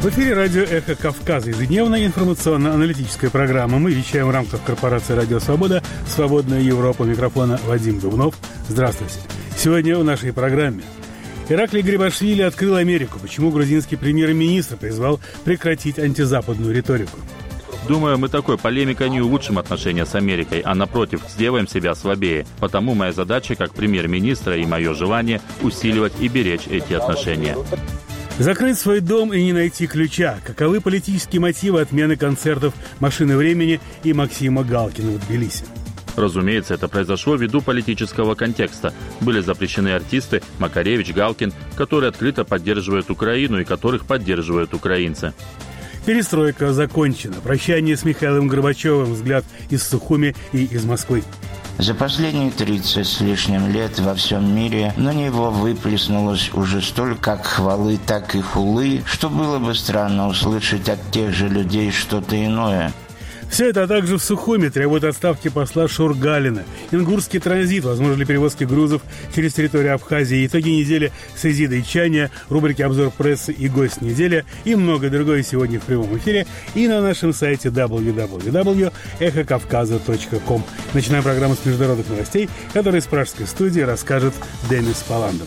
В эфире радио «Эхо Кавказа», ежедневная информационно-аналитическая программа. Мы вещаем в рамках корпорации «Радио Свобода», «Свободная Европа». Микрофона Вадим Дубнов. Здравствуйте. Сегодня в нашей программе. Ираклий Грибашвили открыл Америку. Почему грузинский премьер-министр призвал прекратить антизападную риторику? Думаю, мы такой полемикой не улучшим отношения с Америкой, а напротив, сделаем себя слабее. Потому моя задача как премьер-министра и мое желание усиливать и беречь эти отношения. Закрыть свой дом и не найти ключа. Каковы политические мотивы отмены концертов «Машины времени» и Максима Галкина в Тбилиси? Разумеется, это произошло ввиду политического контекста. Были запрещены артисты Макаревич, Галкин, которые открыто поддерживают Украину и которых поддерживают украинцы. Перестройка закончена. Прощание с Михаилом Горбачевым. Взгляд из Сухуми и из Москвы. За последние 30 с лишним лет во всем мире на него выплеснулось уже столько как хвалы, так и хулы, что было бы странно услышать от тех же людей что-то иное. Все это, а также в Сухуми требует отставки посла Шургалина. Ингурский транзит, возможно ли перевозки грузов через территорию Абхазии, итоги недели с Изидой Чаня, рубрики «Обзор прессы» и «Гость недели» и многое другое сегодня в прямом эфире и на нашем сайте www.эхокавказа.ком. Начинаем программу с международных новостей, которые из пражской студии расскажет Денис Паландов.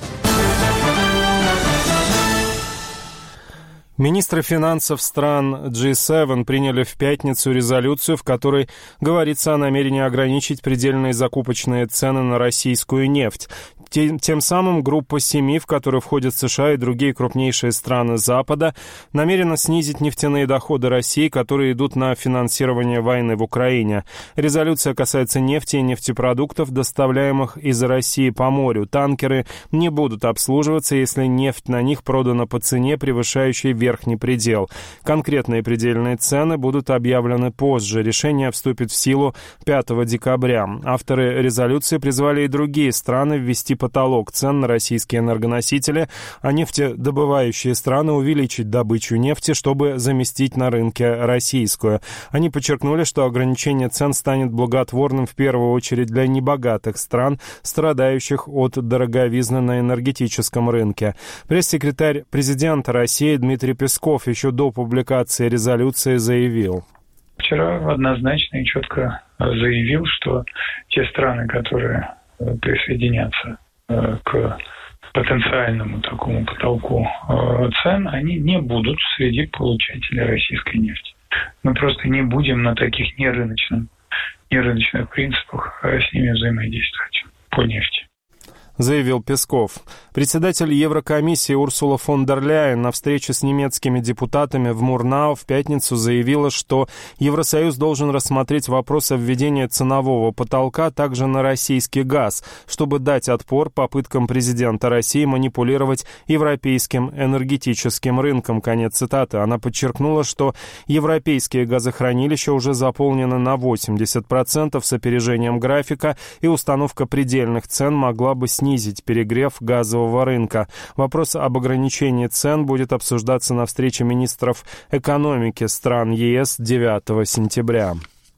Министры финансов стран G7 приняли в пятницу резолюцию, в которой говорится о намерении ограничить предельные закупочные цены на российскую нефть. Тем самым группа семи, в которую входят США и другие крупнейшие страны Запада, намерена снизить нефтяные доходы России, которые идут на финансирование войны в Украине. Резолюция касается нефти и нефтепродуктов, доставляемых из России по морю. Танкеры не будут обслуживаться, если нефть на них продана по цене, превышающей верхний предел. Конкретные предельные цены будут объявлены позже. Решение вступит в силу 5 декабря. Авторы резолюции призвали и другие страны ввести потолок цен на российские энергоносители, а нефтедобывающие страны увеличить добычу нефти, чтобы заместить на рынке российскую. Они подчеркнули, что ограничение цен станет благотворным в первую очередь для небогатых стран, страдающих от дороговизны на энергетическом рынке. Пресс-секретарь президента России Дмитрий Песков еще до публикации резолюции заявил. Вчера однозначно и четко заявил, что те страны, которые присоединятся к потенциальному такому потолку цен, они не будут среди получателей российской нефти. Мы просто не будем на таких нерыночных принципах с ними взаимодействовать по нефти, заявил Песков. Председатель Еврокомиссии Урсула фон дер Ляйен на встрече с немецкими депутатами в Мурнау в пятницу заявила, что Евросоюз должен рассмотреть вопрос о введении ценового потолка также на российский газ, чтобы дать отпор попыткам президента России манипулировать европейским энергетическим рынком. Конец цитаты. Она подчеркнула, что европейские газохранилища уже заполнены на 80% с опережением графика, и установка предельных цен могла бы снизить перегрев газового рынка. Вопрос об ограничении цен будет обсуждаться на встрече министров экономики стран ЕС 9 сентября.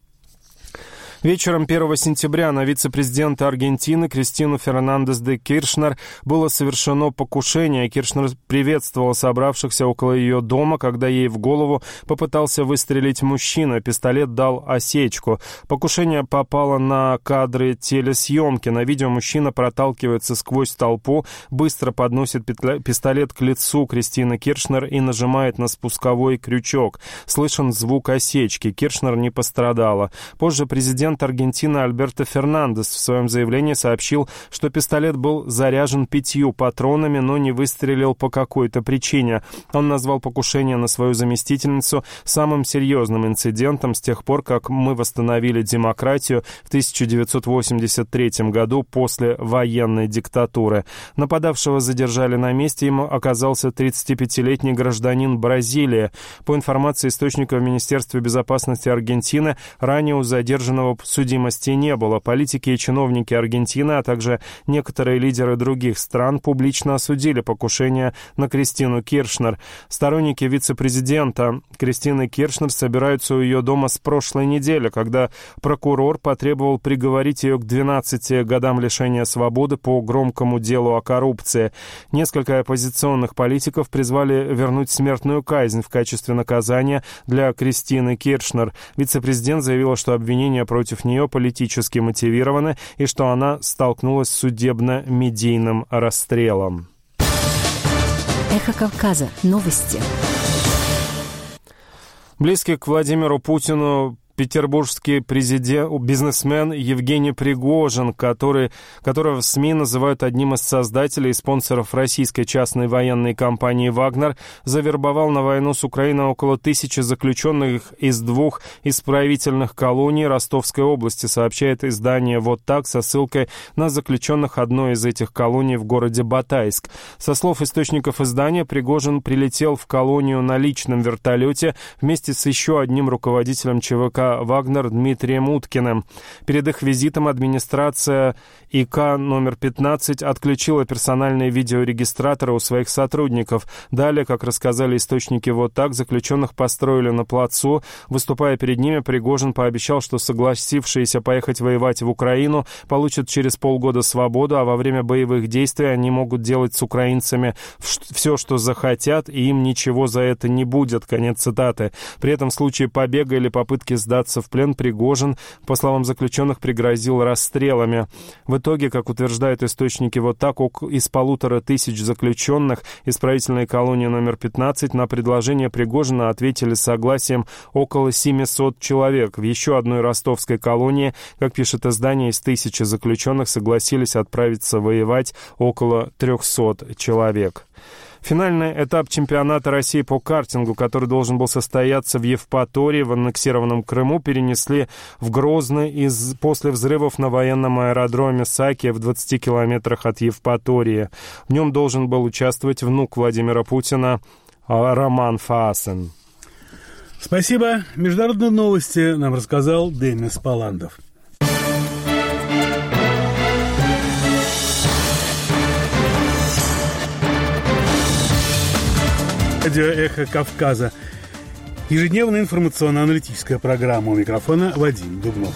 Вечером 1 сентября на вице-президента Аргентины Кристину Фернандес де Киршнер было совершено покушение. Киршнер приветствовала собравшихся около ее дома, когда ей в голову попытался выстрелить мужчина. Пистолет дал осечку. Покушение попало на кадры телесъемки. На видео мужчина проталкивается сквозь толпу, быстро подносит пистолет к лицу Кристины Киршнер и нажимает на спусковой крючок. Слышен звук осечки. Киршнер не пострадала. Позже президент Аргентины Альберто Фернандес в своем заявлении сообщил, что пистолет был заряжен 5 патронами, но не выстрелил по какой-то причине. Он назвал покушение на свою заместительницу самым серьезным инцидентом с тех пор, как мы восстановили демократию в 1983 году после военной диктатуры. Нападавшего задержали на месте, ему оказался 35-летний гражданин Бразилии. По информации источника в Министерстве безопасности Аргентины, ранее у задержанного но судимости не было. Политики и чиновники Аргентины, а также некоторые лидеры других стран публично осудили покушение на Кристину Киршнер. Сторонники вице-президента Кристины Киршнер собираются у ее дома с прошлой недели, когда прокурор потребовал приговорить ее к 12 годам лишения свободы по громкому делу о коррупции. Несколько оппозиционных политиков призвали вернуть смертную казнь в качестве наказания для Кристины Киршнер. Вице-президент заявила, что обвинения против нее политически мотивированы и что она столкнулась с судебно-медийным расстрелом. Эхо Кавказа. Новости. Близкий к Владимиру Путину петербургский бизнесмен Евгений Пригожин, которого в СМИ называют одним из создателей и спонсоров российской частной военной компании «Вагнер», завербовал на войну с Украиной около 1000 заключенных из 2 исправительных колоний Ростовской области, сообщает издание «Вот так» со ссылкой на заключенных одной из этих колоний в городе Батайск. Со слов источников издания, Пригожин прилетел в колонию на личном вертолете вместе с еще одним руководителем ЧВК «Вагнер» Дмитрием Уткиным. Перед их визитом администрация ИК номер 15 отключила персональные видеорегистраторы у своих сотрудников. Далее, как рассказали источники «Вот так», заключенных построили на плацу. Выступая перед ними, Пригожин пообещал, что согласившиеся поехать воевать в Украину получат через полгода свободу, а во время боевых действий они могут делать с украинцами все, что захотят, и им ничего за это не будет. Конец цитаты. При этом в случае побега или попытки сдаться в плен Пригожин, по словам заключенных, пригрозил расстрелами. В итоге, как утверждают источники «Вот так», из 1500 заключенных исправительной колонии номер 15 на предложение Пригожина ответили согласием около 700 человек. В еще одной ростовской колонии, как пишет издание, из 1000 заключенных согласились отправиться воевать около 300 человек. Финальный этап чемпионата России по картингу, который должен был состояться в Евпатории, в аннексированном Крыму, перенесли в Грозный после взрывов на военном аэродроме Сакия в 20 километрах от Евпатории. В нем должен был участвовать внук Владимира Путина Роман Фаасен. Спасибо. Международные новости нам рассказал Демис Паландов. Радио «Эхо Кавказа». Ежедневная информационно-аналитическая программа. У микрофона Вадим Дубнов.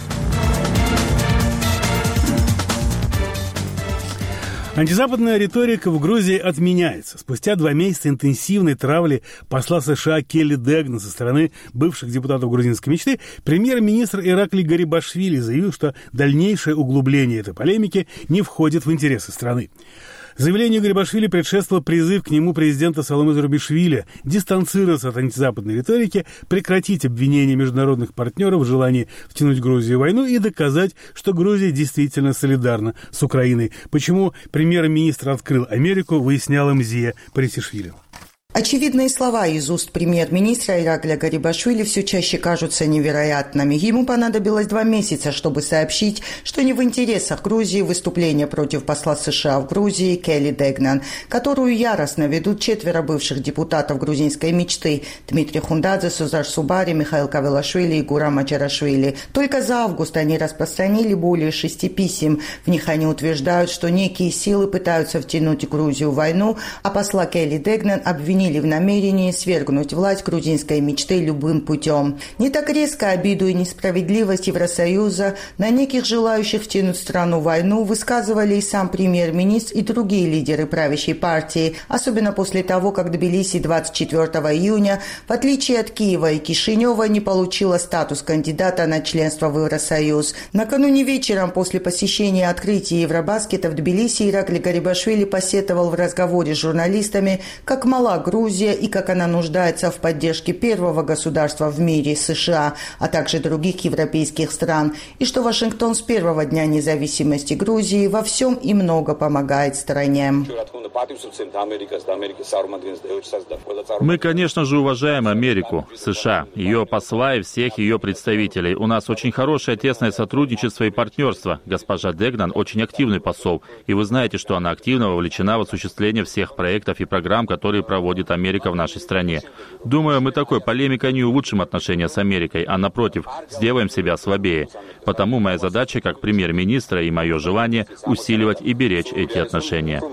Антизападная риторика в Грузии отменяется. Спустя 2 месяца интенсивной травли посла США Келли Дэгна со стороны бывших депутатов грузинской мечты, премьер-министр Ираклий Гарибашвили заявил, что дальнейшее углубление этой полемики не входит в интересы страны. Заявлению Гарибашвили предшествовал призыв к нему президента Саломе Зурабишвили дистанцироваться от антизападной риторики, прекратить обвинения международных партнеров в желании втянуть Грузию в войну и доказать, что Грузия действительно солидарна с Украиной. Почему премьер-министр открыл Америку, выясняла Мзия Парисишвили. Очевидные слова из уст премьер-министра Ираклия Гарибашвили все чаще кажутся невероятными. Ему понадобилось 2 месяца, чтобы сообщить, что не в интересах Грузии выступление против посла США в Грузии Келли Дэгнан, которую яростно ведут 4 бывших депутатов грузинской мечты Дмитрий Хундадзе, Сузар Субари, Михаил Кавелашвили и Гурам Ачарашвили. Только за август они распространили более 6 писем. В них они утверждают, что некие силы пытаются втянуть Грузию в войну, а посла Келли Дэгнан обвинили в намерении свергнуть власть грузинской мечты любым путем. Не так резко обиду и несправедливость Евросоюза на неких желающих втянуть страну в войну высказывали и сам премьер-министр, и другие лидеры правящей партии, особенно после того, как Тбилиси 24 июня, в отличие от Киева и Кишинева, не получила статус кандидата на членство в Евросоюз. Накануне вечером после посещения открытия Евробаскета в Тбилиси Ираклий Гарибашвили посетовал в разговоре с журналистами, как мала Грузия и как она нуждается в поддержке первого государства в мире США, а также других европейских стран, и что Вашингтон с первого дня независимости Грузии во всем и много помогает стране. Мы, конечно же, уважаем Америку, США, ее посла и всех ее представителей. У нас очень хорошее тесное сотрудничество и партнерство. Госпожа Дегнан очень активный посол, и вы знаете, что она активно вовлечена в осуществление всех проектов и программ, которые проводит Америка в нашей стране. Думаю, мы такой полемикой не улучшим отношения с Америкой, а напротив, сделаем себя слабее. Потому моя задача как премьер-министра и мое желание усиливать и беречь эти отношения.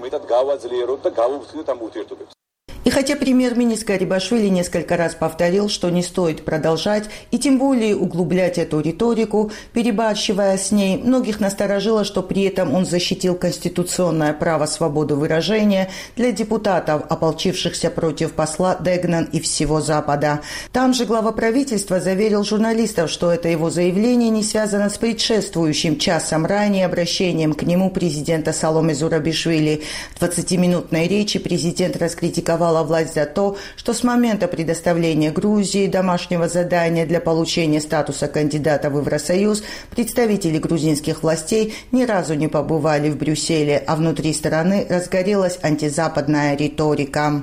И хотя премьер-министр Гарибашвили несколько раз повторил, что не стоит продолжать и тем более углублять эту риторику, перебарщивая с ней, многих насторожило, что при этом он защитил конституционное право свободы выражения для депутатов, ополчившихся против посла Дегнан и всего Запада. Там же глава правительства заверил журналистов, что это его заявление не связано с предшествующим часом ранее обращением к нему президента Саломе Зурабишвили. В 20-минутной речи президент раскритиковал власть за то, что с момента предоставления Грузии домашнего задания для получения статуса кандидата в Евросоюз представители грузинских властей ни разу не побывали в Брюсселе, а внутри страны разгорелась антизападная риторика.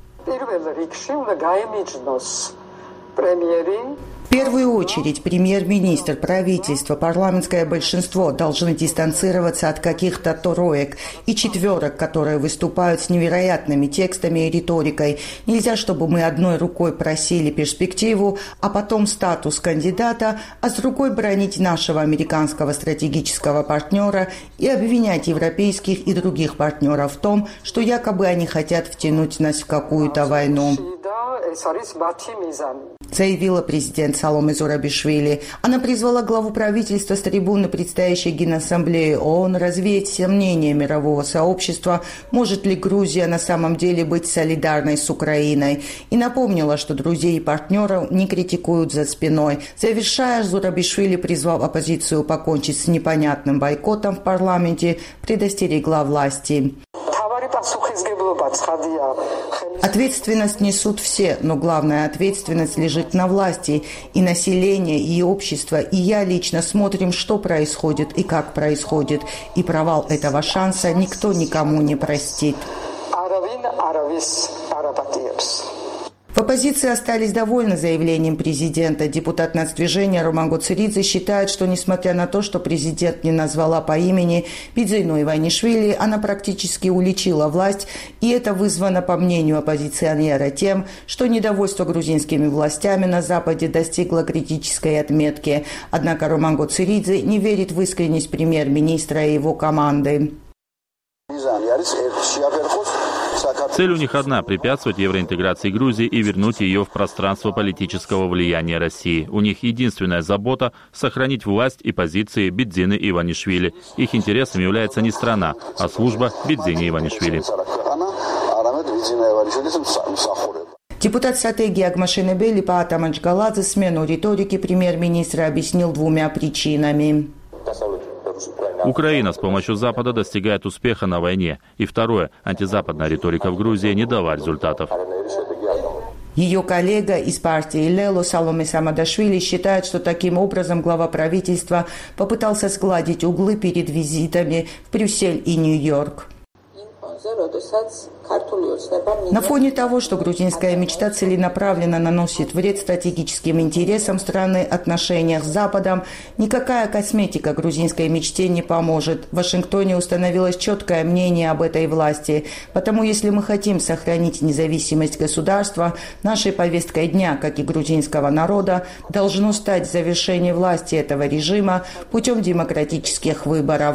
В первую очередь премьер-министр, правительство, парламентское большинство должны дистанцироваться от каких-то троек и четверок, которые выступают с невероятными текстами и риторикой. Нельзя, чтобы мы одной рукой просили перспективу, а потом статус кандидата, а с другой бронить нашего американского стратегического партнера и обвинять европейских и других партнеров в том, что якобы они хотят втянуть нас в какую-то войну, заявила президент Саломе Зурабишвили. Она призвала главу правительства с трибуны предстоящей Генассамблеи ООН развеять сомнения мирового сообщества, может ли Грузия на самом деле быть солидарной с Украиной, и напомнила, что друзей и партнеров не критикуют за спиной. Завершая, Зурабишвили призвал оппозицию покончить с непонятным бойкотом в парламенте, предостерегла власти. Ответственность несут все, но главная ответственность лежит на власти, и население, и общество, и я лично смотрим, что происходит и как происходит, и провал этого шанса никто никому не простит. В оппозиции остались довольны заявлением президента. Депутат нацдвижения Роман Гоцеридзе считает, что несмотря на то, что президент не назвала по имени Бидзину Иванишвили, она практически уличила власть, и это вызвано, по мнению оппозиционера, тем, что недовольство грузинскими властями на Западе достигло критической отметки. Однако Роман Гоцеридзе не верит в искренность премьер-министра и его команды. Цель у них одна – препятствовать евроинтеграции Грузии и вернуть ее в пространство политического влияния России. У них единственная забота – сохранить власть и позиции Бидзины Иванишвили. Их интересом является не страна, а служба Бидзине Иванишвили. Депутат стратегии Агмашенебели Паата Маджгаладзе смену риторики премьер-министра объяснил двумя причинами. Украина с помощью Запада достигает успеха на войне. И второе, антизападная риторика в Грузии не дала результатов. Ее коллега из партии Лело Саломе Самадашвили считает, что таким образом глава правительства попытался сгладить углы перед визитами в Брюссель и Нью-Йорк. На фоне того, что грузинская мечта целенаправленно наносит вред стратегическим интересам страны, отношениях с Западом, никакая косметика грузинской мечте не поможет. В Вашингтоне установилось четкое мнение об этой власти. Потому если мы хотим сохранить независимость государства, нашей повесткой дня, как и грузинского народа, должно стать завершение власти этого режима путем демократических выборов.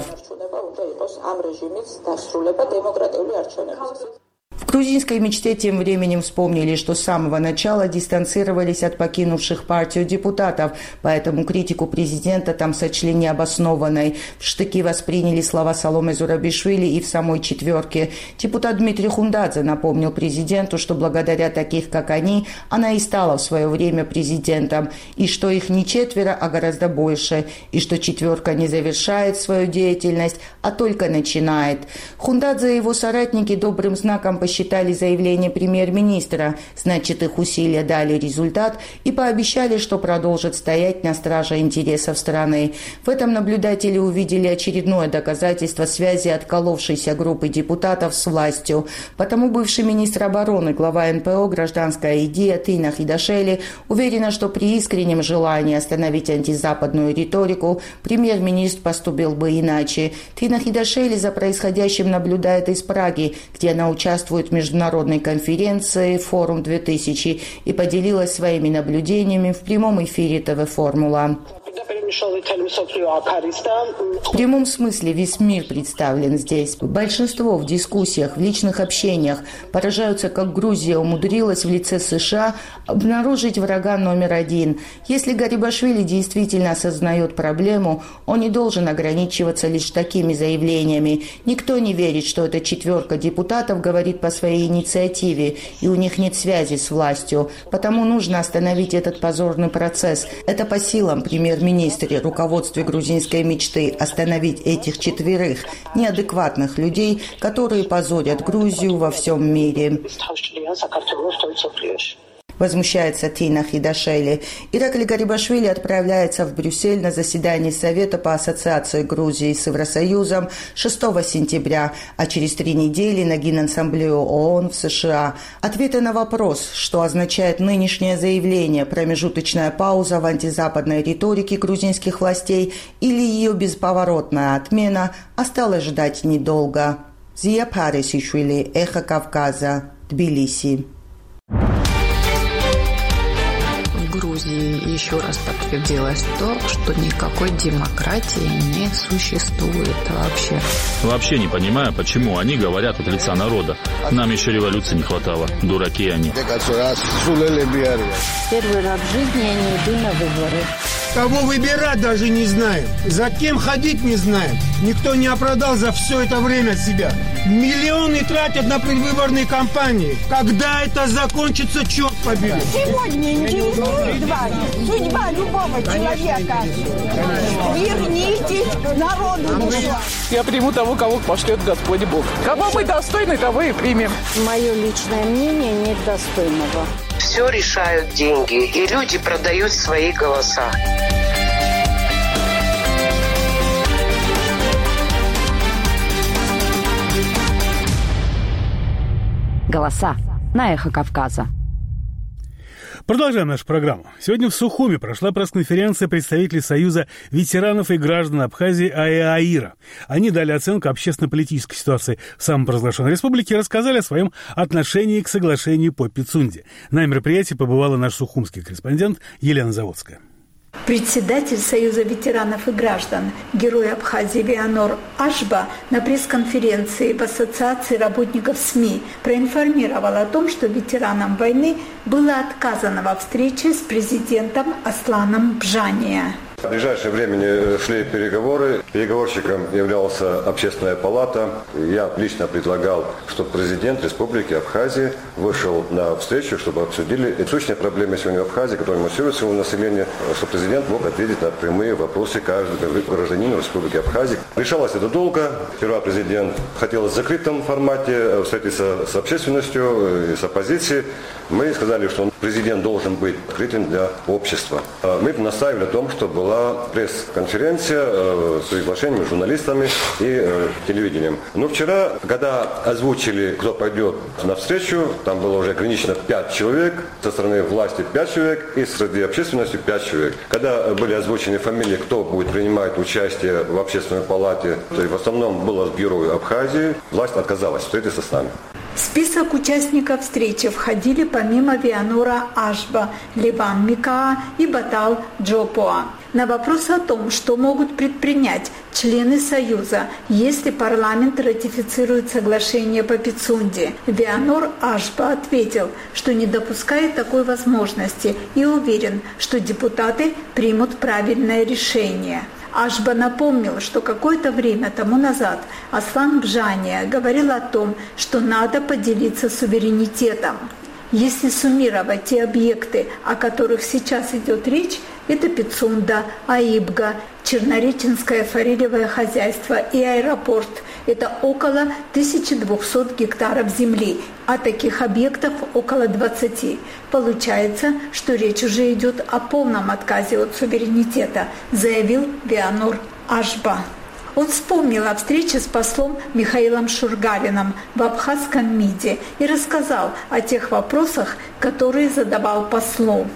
В грузинской мечте тем временем вспомнили, что с самого начала дистанцировались от покинувших партию депутатов, поэтому критику президента там сочли необоснованной. В штыки восприняли слова Саломе Зурабишвили и в самой четверке. Депутат Дмитрий Хундадзе напомнил президенту, что благодаря таких, как они, она и стала в свое время президентом, и что их не четверо, а гораздо больше, и что четверка не завершает свою деятельность, а только начинает. Хундадзе и его соратники добрым знаком посчитали зачитали заявление премьер-министра, значит, их усилия дали результат, и пообещали, что продолжат стоять на страже интересов страны. В этом наблюдатели увидели очередное доказательство связи отколовшейся группы депутатов с властью. Потому бывший министр обороны, глава НПО «Гражданская идея» Тина Хидашели уверена, что при искреннем желании остановить антизападную риторику премьер-министр поступил бы иначе. Тина Хидашели за происходящим наблюдает из Праги, где она участвует в международной конференции «Форум-2000» и поделилась своими наблюдениями в прямом эфире ТВ «Формула». В прямом смысле весь мир представлен здесь. Большинство в дискуссиях, в личных общениях поражаются, как Грузия умудрилась в лице США обнаружить врага номер один. Если Гарибашвили действительно осознает проблему, он не должен ограничиваться лишь такими заявлениями. Никто не верит, что эта четверка депутатов говорит по своей инициативе, и у них нет связи с властью. Потому нужно остановить этот позорный процесс. Это по силам премьер-министра, руководстве грузинской мечты остановить этих четверых неадекватных людей, которые позорят Грузию во всем мире. Возмущается Тина Хидашели. Иракли Гарибашвили отправляется в Брюссель на заседание Совета по ассоциации Грузии с Евросоюзом 6 сентября, а через 3 недели на Генассамблею ООН в США. Ответы на вопрос, что означает нынешнее заявление, промежуточная пауза в антизападной риторике грузинских властей или ее бесповоротная отмена, осталось ждать недолго. Зия Парисишвили, Эхо Кавказа, Тбилиси. В Грузии еще раз подтвердилось то, что никакой демократии не существует вообще. Вообще не понимаю, почему они говорят от лица народа. Нам еще революции не хватало. Дураки они. Первый раз в жизни я не иду на выборы. Кого выбирать даже не знаем. За кем ходить не знаем. Никто не оправдал за все это время себя. Миллионы тратят на предвыборные кампании. Когда это закончится, черт побери. Сегодня интересует вас судьба любого человека. Вернитесь к народу душа. Я приму того, кого пошлет Господь Бог. Кого мы достойны, того и примем. Мое личное мнение нет достойного. Все решают деньги, и люди продают свои голоса. Голоса на Эхо Кавказа. Продолжаем нашу программу. Сегодня в Сухуми прошла пресс-конференция представителей Союза ветеранов и граждан Абхазии АЭАИРа. Они дали оценку общественно-политической ситуации в самопровозглашенной республике и рассказали о своем отношении к соглашению по Пицунде. На мероприятии побывала наш сухумский корреспондент Елена Заводская. Председатель Союза ветеранов и граждан, герой Абхазии Вианор Ашба на пресс-конференции в Ассоциации работников СМИ проинформировал о том, что ветеранам войны было отказано во встрече с президентом Асланом Бжания. В ближайшее время шли переговоры. Переговорщиком являлся Общественная палата. Я лично предлагал, чтобы президент Республики Абхазия вышел на встречу, чтобы обсудили сущие проблемы сегодня в Абхазии, которые массируют своего населения, чтобы президент мог ответить на прямые вопросы каждого гражданина Республики Абхазия. Решалось это долго. Сперва президент хотел в закрытом формате встретиться с общественностью и с оппозицией. Мы сказали, что президент должен быть открытым для общества. Мы настаивали на том, что была пресс-конференция с приглашениями журналистами и телевидением. Но вчера, когда озвучили, кто пойдет на встречу, там было уже ограничено 5 человек, со стороны власти 5 человек и среди общественности 5 человек. Когда были озвучены фамилии, кто будет принимать участие в общественной палате, то в основном было герой Абхазии, власть отказалась встретиться с нами. В список участников встречи входили помимо Вианора Ашба, Ливан Микаа и Батал Джопоа. На вопрос о том, что могут предпринять члены Союза, если парламент ратифицирует соглашение по Пицунде, Вианор Ашба ответил, что не допускает такой возможности и уверен, что депутаты примут правильное решение. Ашба напомнил, что какое-то время тому назад Аслан Бжания говорил о том, что надо поделиться суверенитетом. Если суммировать те объекты, о которых сейчас идет речь, это Пицунда, Аибга, Чернореченское форелевое хозяйство и аэропорт, Это около 1200 гектаров земли, а таких объектов около 20. Получается, что речь уже идет о полном отказе от суверенитета, заявил Вианор Ашба. Он вспомнил о встрече с послом Михаилом Шургалиным в абхазском МИДе и рассказал о тех вопросах, которые задавал послу.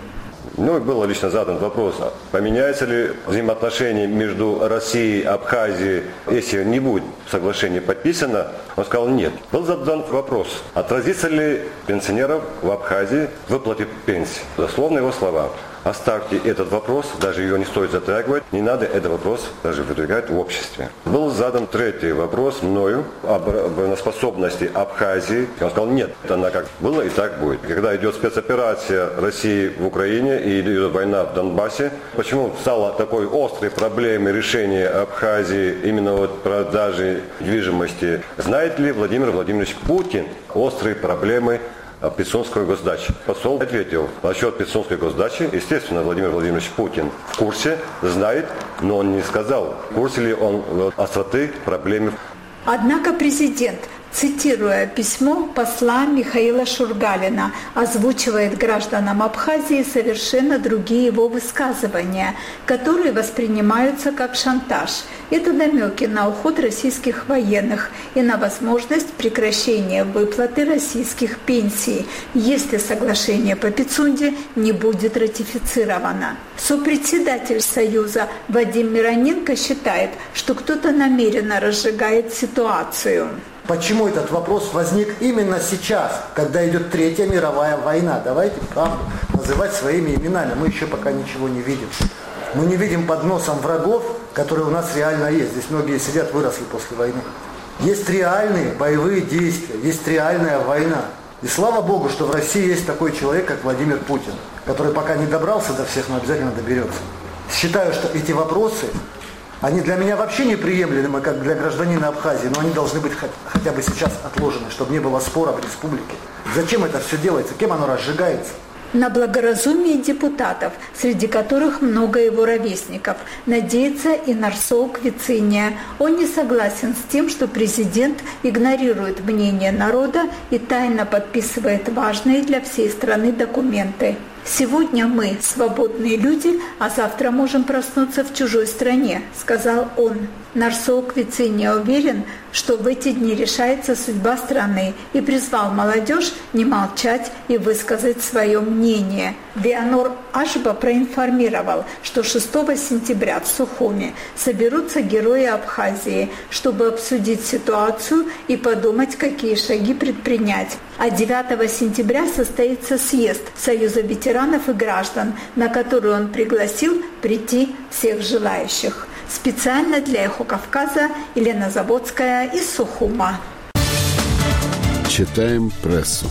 Был лично задан вопрос, поменяются ли взаимоотношения между Россией и Абхазией, если не будет соглашение подписано. Он сказал нет. Был задан вопрос, отразится ли пенсионеров в Абхазии в выплате пенсии. Дословно его слова. Оставьте этот вопрос, даже ее не стоит затрагивать, не надо этот вопрос даже выдвигать в обществе. Был задан третий вопрос мною об способности Абхазии. Он сказал, нет, она как было и так будет. Когда идет спецоперация России в Украине и идет война в Донбассе, почему стало такой острой проблемой решения Абхазии именно продажи недвижимости? Знает ли Владимир Владимирович Путин острые проблемы Пицунской госдачи? Посол ответил, насчет Пицунской госдачи, естественно, Владимир Владимирович Путин в курсе, знает, но он не сказал, в курсе ли он остроты проблемы. Однако президент, цитируя письмо посла Михаила Шургалина, озвучивает гражданам Абхазии совершенно другие его высказывания, которые воспринимаются как шантаж. Это намеки на уход российских военных и на возможность прекращения выплаты российских пенсий, если соглашение по Пицунде не будет ратифицировано. Сопредседатель Союза Вадим Мироненко считает, что кто-то намеренно разжигает ситуацию. Почему этот вопрос возник именно сейчас, когда идет Третья мировая война? Давайте правду называть своими именами. Мы еще пока ничего не видим. Мы не видим под носом врагов, которые у нас реально есть. Здесь многие сидят, выросли после войны. Есть реальные боевые действия, есть реальная война. И слава Богу, что в России есть такой человек, как Владимир Путин, который пока не добрался до всех, но обязательно доберется. Считаю, что эти вопросы, они для меня вообще неприемлемы, как для гражданина Абхазии, но они должны быть хотя бы сейчас отложены, чтобы не было спора в республике. Зачем это все делается? Кем оно разжигается? На благоразумие депутатов, среди которых много его ровесников, надеется и Нарсоу Квициния. Он не согласен с тем, что президент игнорирует мнение народа и тайно подписывает важные для всей страны документы. «Сегодня мы свободные люди, а завтра можем проснуться в чужой стране», — сказал он. Нарсоу Квициния уверен, что в эти дни решается судьба страны, и призвал молодежь не молчать и высказать свое мнение. Вианор Ашба проинформировал, что 6 сентября в Сухуми соберутся герои Абхазии, чтобы обсудить ситуацию и подумать, какие шаги предпринять. А 9 сентября состоится съезд Союза ветеранов и граждан, на который он пригласил прийти всех желающих. Специально для «Эхо Кавказа» Елена Заводская из Сухума. Читаем прессу.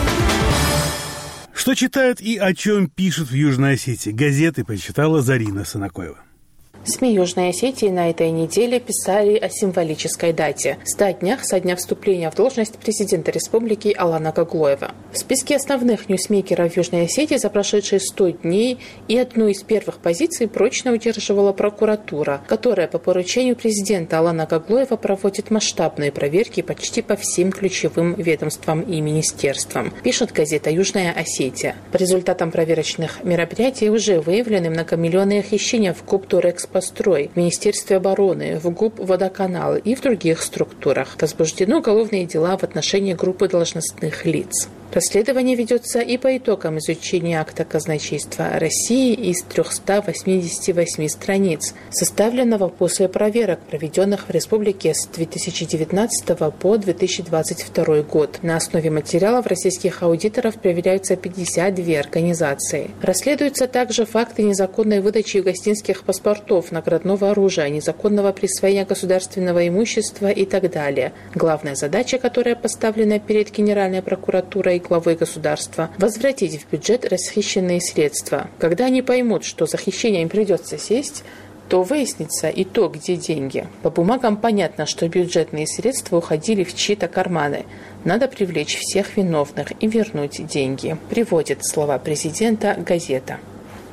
Что читают и о чем пишут в Южной Осетии? Газеты почитала Зарина Санакоева. СМИ Южной Осетии на этой неделе писали о символической дате – 100 днях со дня вступления в должность президента республики Алана Каглоева. В списке основных ньюсмейкеров Южной Осетии за прошедшие 100 дней и одну из первых позиций прочно удерживала прокуратура, которая по поручению президента Алана Каглоева проводит масштабные проверки почти по всем ключевым ведомствам и министерствам, пишет газета «Южная Осетия». По результатам проверочных мероприятий уже выявлены многомиллионные хищения в ГУП «Турекспострой», в Министерстве обороны, в ГУП «Водоканал» и в других структурах. Возбуждены уголовные дела в отношении группы должностных лиц. Расследование ведется и по итогам изучения акта казначейства России из 388 страниц, составленного после проверок, проведенных в республике с 2019 по 2022 год. На основе материалов российских аудиторов проверяются 52 организации. Расследуются также факты незаконной выдачи югославских паспортов, наградного оружия, незаконного присвоения государственного имущества и так далее. Главная задача, которая поставлена перед Генеральной прокуратурой главой государства – возвратить в бюджет расхищенные средства. Когда они поймут, что за хищение им придется сесть, то выяснится и то, где деньги. По бумагам понятно, что бюджетные средства уходили в чьи-то карманы. Надо привлечь всех виновных и вернуть деньги. Приводит слова президента газета.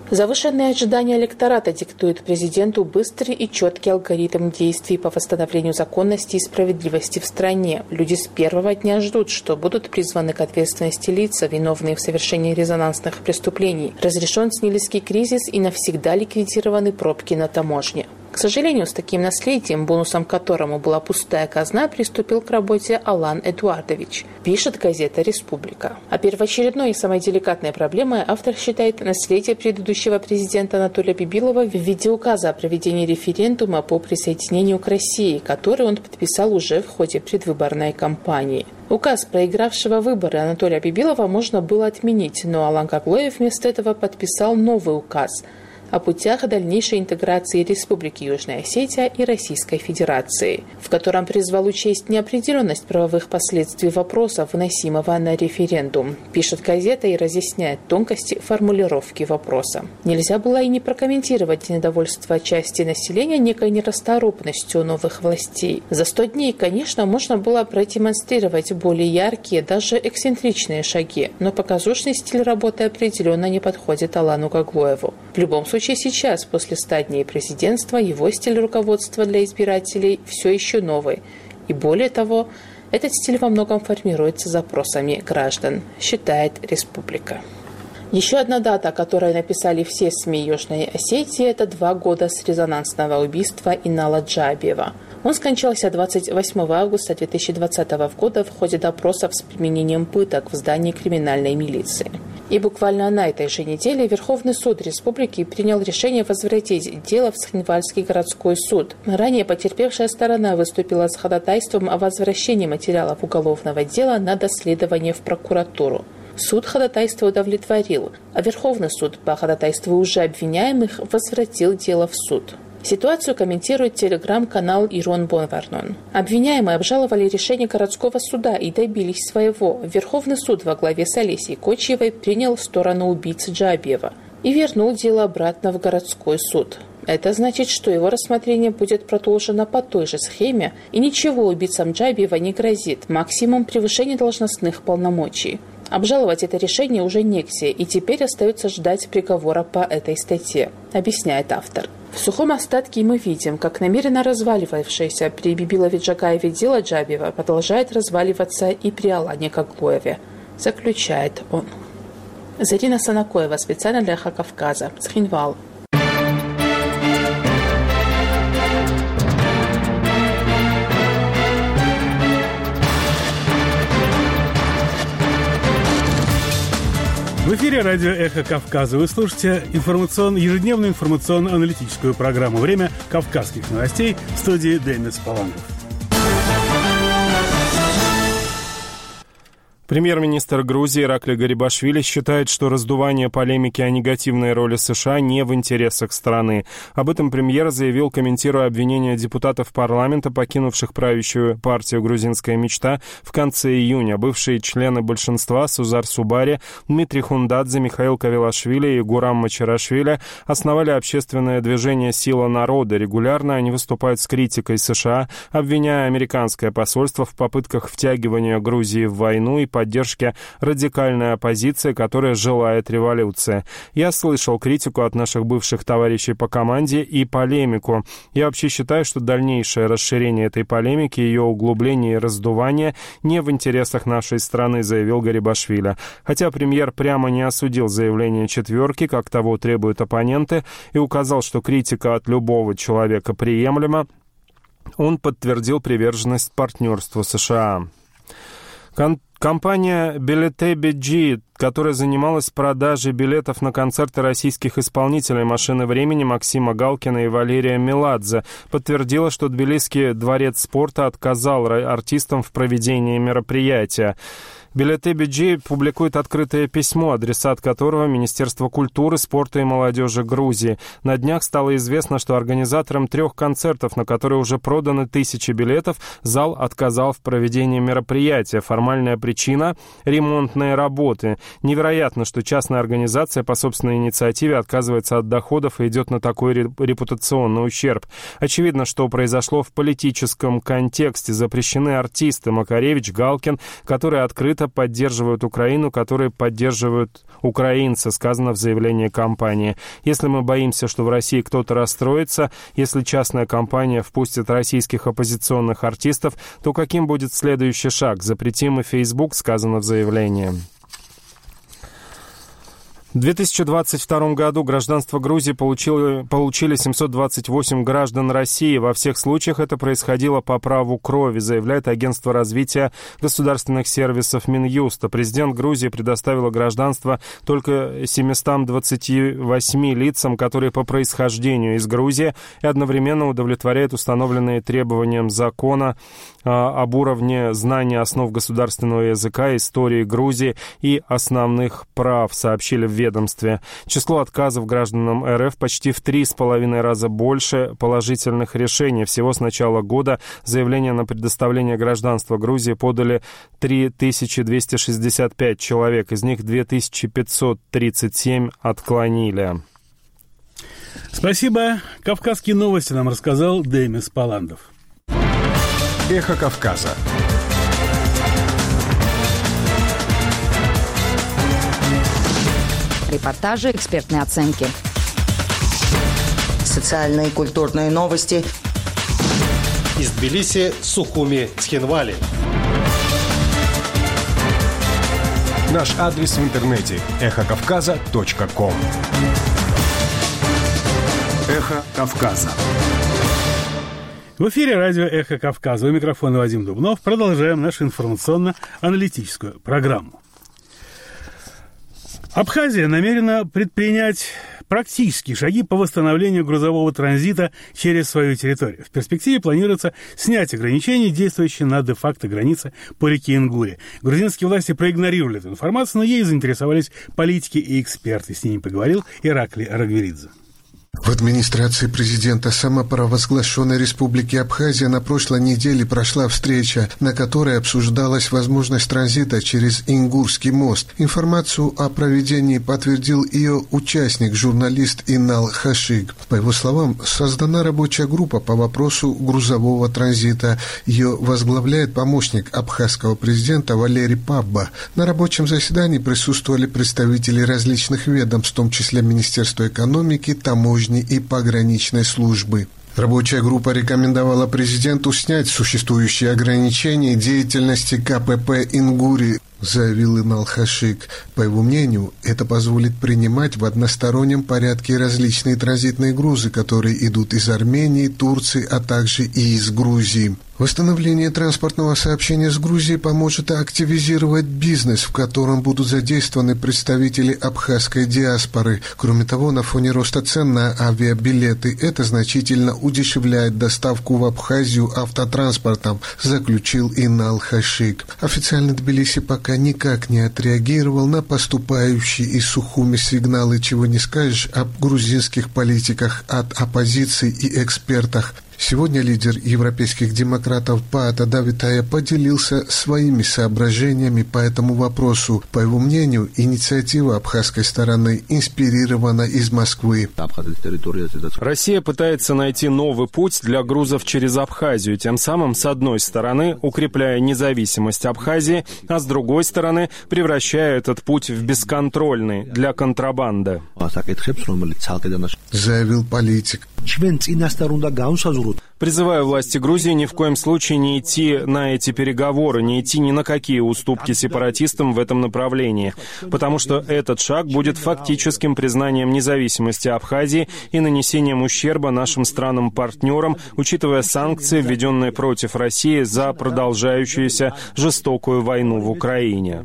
Завышенные ожидания электората диктуют президенту быстрый и четкий алгоритм действий по восстановлению законности и справедливости в стране. Люди с первого дня ждут, что будут призваны к ответственности лица, виновные в совершении резонансных преступлений. Разрешен снилийский кризис и навсегда ликвидированы пробки на таможне. К сожалению, с таким наследием, бонусом которому была пустая казна, приступил к работе Алан Эдуардович, пишет газета «Республика». А первоочередной и самой деликатной проблемой автор считает наследие предыдущего президента Анатолия Бибилова в виде указа о проведении референдума по присоединению к России, который он подписал уже в ходе предвыборной кампании. Указ проигравшего выборы Анатолия Бибилова можно было отменить, но Алан Каглоев вместо этого подписал новый указ о путях дальнейшей интеграции Республики Южная Осетия и Российской Федерации, в котором призвал учесть неопределенность правовых последствий вопроса, выносимого на референдум, пишет газета и разъясняет тонкости формулировки вопроса. Нельзя было и не прокомментировать недовольство части населения некой нерасторопностью новых властей. За 100 дней, конечно, можно было продемонстрировать более яркие, даже эксцентричные шаги, но показушный стиль работы определенно не подходит Алану Каглоеву. В любом случае, сейчас, после 100 дней президентства, его стиль руководства для избирателей все еще новый. И более того, этот стиль во многом формируется запросами граждан, считает «Республика». Еще одна дата, о которой написали все СМИ Южной Осетии, это 2 года с резонансного убийства Инала Джабиева. Он скончался 28 августа 2020 года в ходе допросов с применением пыток в здании криминальной милиции. И буквально на этой же неделе Верховный суд Республики принял решение возвратить дело в Схинвальский городской суд. Ранее потерпевшая сторона выступила с ходатайством о возвращении материалов уголовного дела на доследование в прокуратуру. Суд ходатайство удовлетворил, а Верховный суд по ходатайству уже обвиняемых возвратил дело в суд. Ситуацию комментирует телеграм-канал Ирон Бонварнон. Обвиняемые обжаловали решение городского суда и добились своего. Верховный суд во главе с Олесей Кочьевой принял сторону убийцы Джабиева и вернул дело обратно в городской суд. Это значит, что его рассмотрение будет продолжено по той же схеме, и ничего убийцам Джабиева не грозит, максимум превышение должностных полномочий. Обжаловать это решение уже негде, и теперь остается ждать приговора по этой статье, объясняет автор. В сухом остатке мы видим, как намеренно разваливавшееся при Бибилове Джагаеве дело Джабиева продолжает разваливаться и при Алане Каглоеве, заключает он. Зарина Санакоева, специально для Эхо Кавказа, Схинвал. В эфире радио «Эхо Кавказа». Вы слушаете ежедневную информационно-аналитическую программу «Время кавказских новостей» в студии Денис Палангов. Премьер-министр Грузии Иракли Гарибашвили считает, что раздувание полемики о негативной роли США не в интересах страны. Об этом премьер заявил, комментируя обвинения депутатов парламента, покинувших правящую партию «Грузинская мечта» в конце июня. Бывшие члены большинства Сузар Субари, Дмитрий Хундадзе, Михаил Кавилашвили и Гурам Мачарашвили основали общественное движение «Сила народа». Регулярно они выступают с критикой США, обвиняя американское посольство в попытках втягивания Грузии в войну и поддержке радикальной оппозиции, которая желает революции. Я слышал критику от наших бывших товарищей по команде и полемику. Я вообще считаю, что дальнейшее расширение этой полемики, ее углубление и раздувание не в интересах нашей страны, заявил Гарибашвили. Хотя премьер прямо не осудил заявление «четверки», как того требуют оппоненты, и указал, что критика от любого человека приемлема, он подтвердил приверженность партнерству США. Компания Bilete BG, которая занималась продажей билетов на концерты российских исполнителей «Машины времени» Максима Галкина и Валерия Меладзе, подтвердила, что Тбилисский дворец спорта отказал артистам в проведении мероприятия. Bilete BG публикует открытое письмо, адресат которого Министерство культуры, спорта и молодежи Грузии. На днях стало известно, что организаторам 3 концертов, на которые уже проданы 1000 билетов, зал отказал в проведении мероприятия. Формальная причина – ремонтные работы. Невероятно, что частная организация по собственной инициативе отказывается от доходов и идет на такой репутационный ущерб. Очевидно, что произошло в политическом контексте. Запрещены артисты Макаревич, Галкин, которые открыто НАТО поддерживают Украину, которые поддерживают украинцы, сказано в заявлении компании. Если мы боимся, что в России кто-то расстроится, если частная компания впустит российских оппозиционных артистов, то каким будет следующий шаг? Запретим и Facebook, сказано в заявлении. В 2022 году гражданство Грузии получили 728 граждан России. Во всех случаях это происходило по праву крови, заявляет Агентство развития государственных сервисов Минюста. Президент Грузии предоставила гражданство только 728 лицам, которые по происхождению из Грузии, и одновременно удовлетворяет установленные требованиям закона об уровне знания основ государственного языка, истории Грузии и основных прав, сообщили в ведомстве. Число отказов гражданам РФ почти в 3,5 раза больше положительных решений. Всего с начала года заявление на предоставление гражданства Грузии подали 3265 человек, из них 2537 отклонили. Спасибо. Кавказские новости нам рассказал Демис Паландов. Эхо Кавказа. Репортажи, экспертные оценки. Социальные и культурные новости. Из Тбилиси, Сухуми, Цхинвали. Наш адрес в интернете – эхокавказа.ком. Эхо Кавказа. В эфире радио «Эхо Кавказа». У микрофона Вадим Дубнов. Продолжаем нашу информационно-аналитическую программу. Абхазия намерена предпринять практические шаги по восстановлению грузового транзита через свою территорию. В перспективе планируется снять ограничения, действующие на де-факто границе по реке Ингуре. Грузинские власти проигнорировали эту информацию, но ей заинтересовались политики и эксперты. С ними поговорил Ираклий Арагверидзе. В администрации президента самопровозглашенной Республики Абхазия на прошлой неделе прошла встреча, на которой обсуждалась возможность транзита через Ингурский мост. Информацию о проведении подтвердил ее участник, журналист Инал Хашиг. По его словам, создана рабочая группа по вопросу грузового транзита. Ее возглавляет помощник абхазского президента Валерий Пабба. На рабочем заседании присутствовали представители различных ведомств, в том числе Министерства экономики, таможни и пограничной службы. Рабочая группа рекомендовала президенту снять существующие ограничения деятельности КПП «Ингури», заявил Инал Хашиг. По его мнению, это позволит принимать в одностороннем порядке различные транзитные грузы, которые идут из Армении, Турции, а также и из Грузии. Восстановление транспортного сообщения с Грузией поможет активизировать бизнес, в котором будут задействованы представители абхазской диаспоры. Кроме того, на фоне роста цен на авиабилеты это значительно удешевляет доставку в Абхазию автотранспортом, заключил Инал Хашиг. Официально Тбилиси пока никак не отреагировал на поступающие из Сухуми сигналы, чего не скажешь об грузинских политиках от оппозиции и экспертах. Сегодня лидер европейских демократов Паата Давитая поделился своими соображениями по этому вопросу. По его мнению, инициатива абхазской стороны инспирирована из Москвы. Россия пытается найти новый путь для грузов через Абхазию, тем самым, с одной стороны, укрепляя независимость Абхазии, а с другой стороны, превращая этот путь в бесконтрольный для контрабанды. Заявил политик. Призываю власти Грузии ни в коем случае не идти на эти переговоры, не идти ни на какие уступки сепаратистам в этом направлении, потому что этот шаг будет фактическим признанием независимости Абхазии и нанесением ущерба нашим странам-партнерам, учитывая санкции, введенные против России за продолжающуюся жестокую войну в Украине.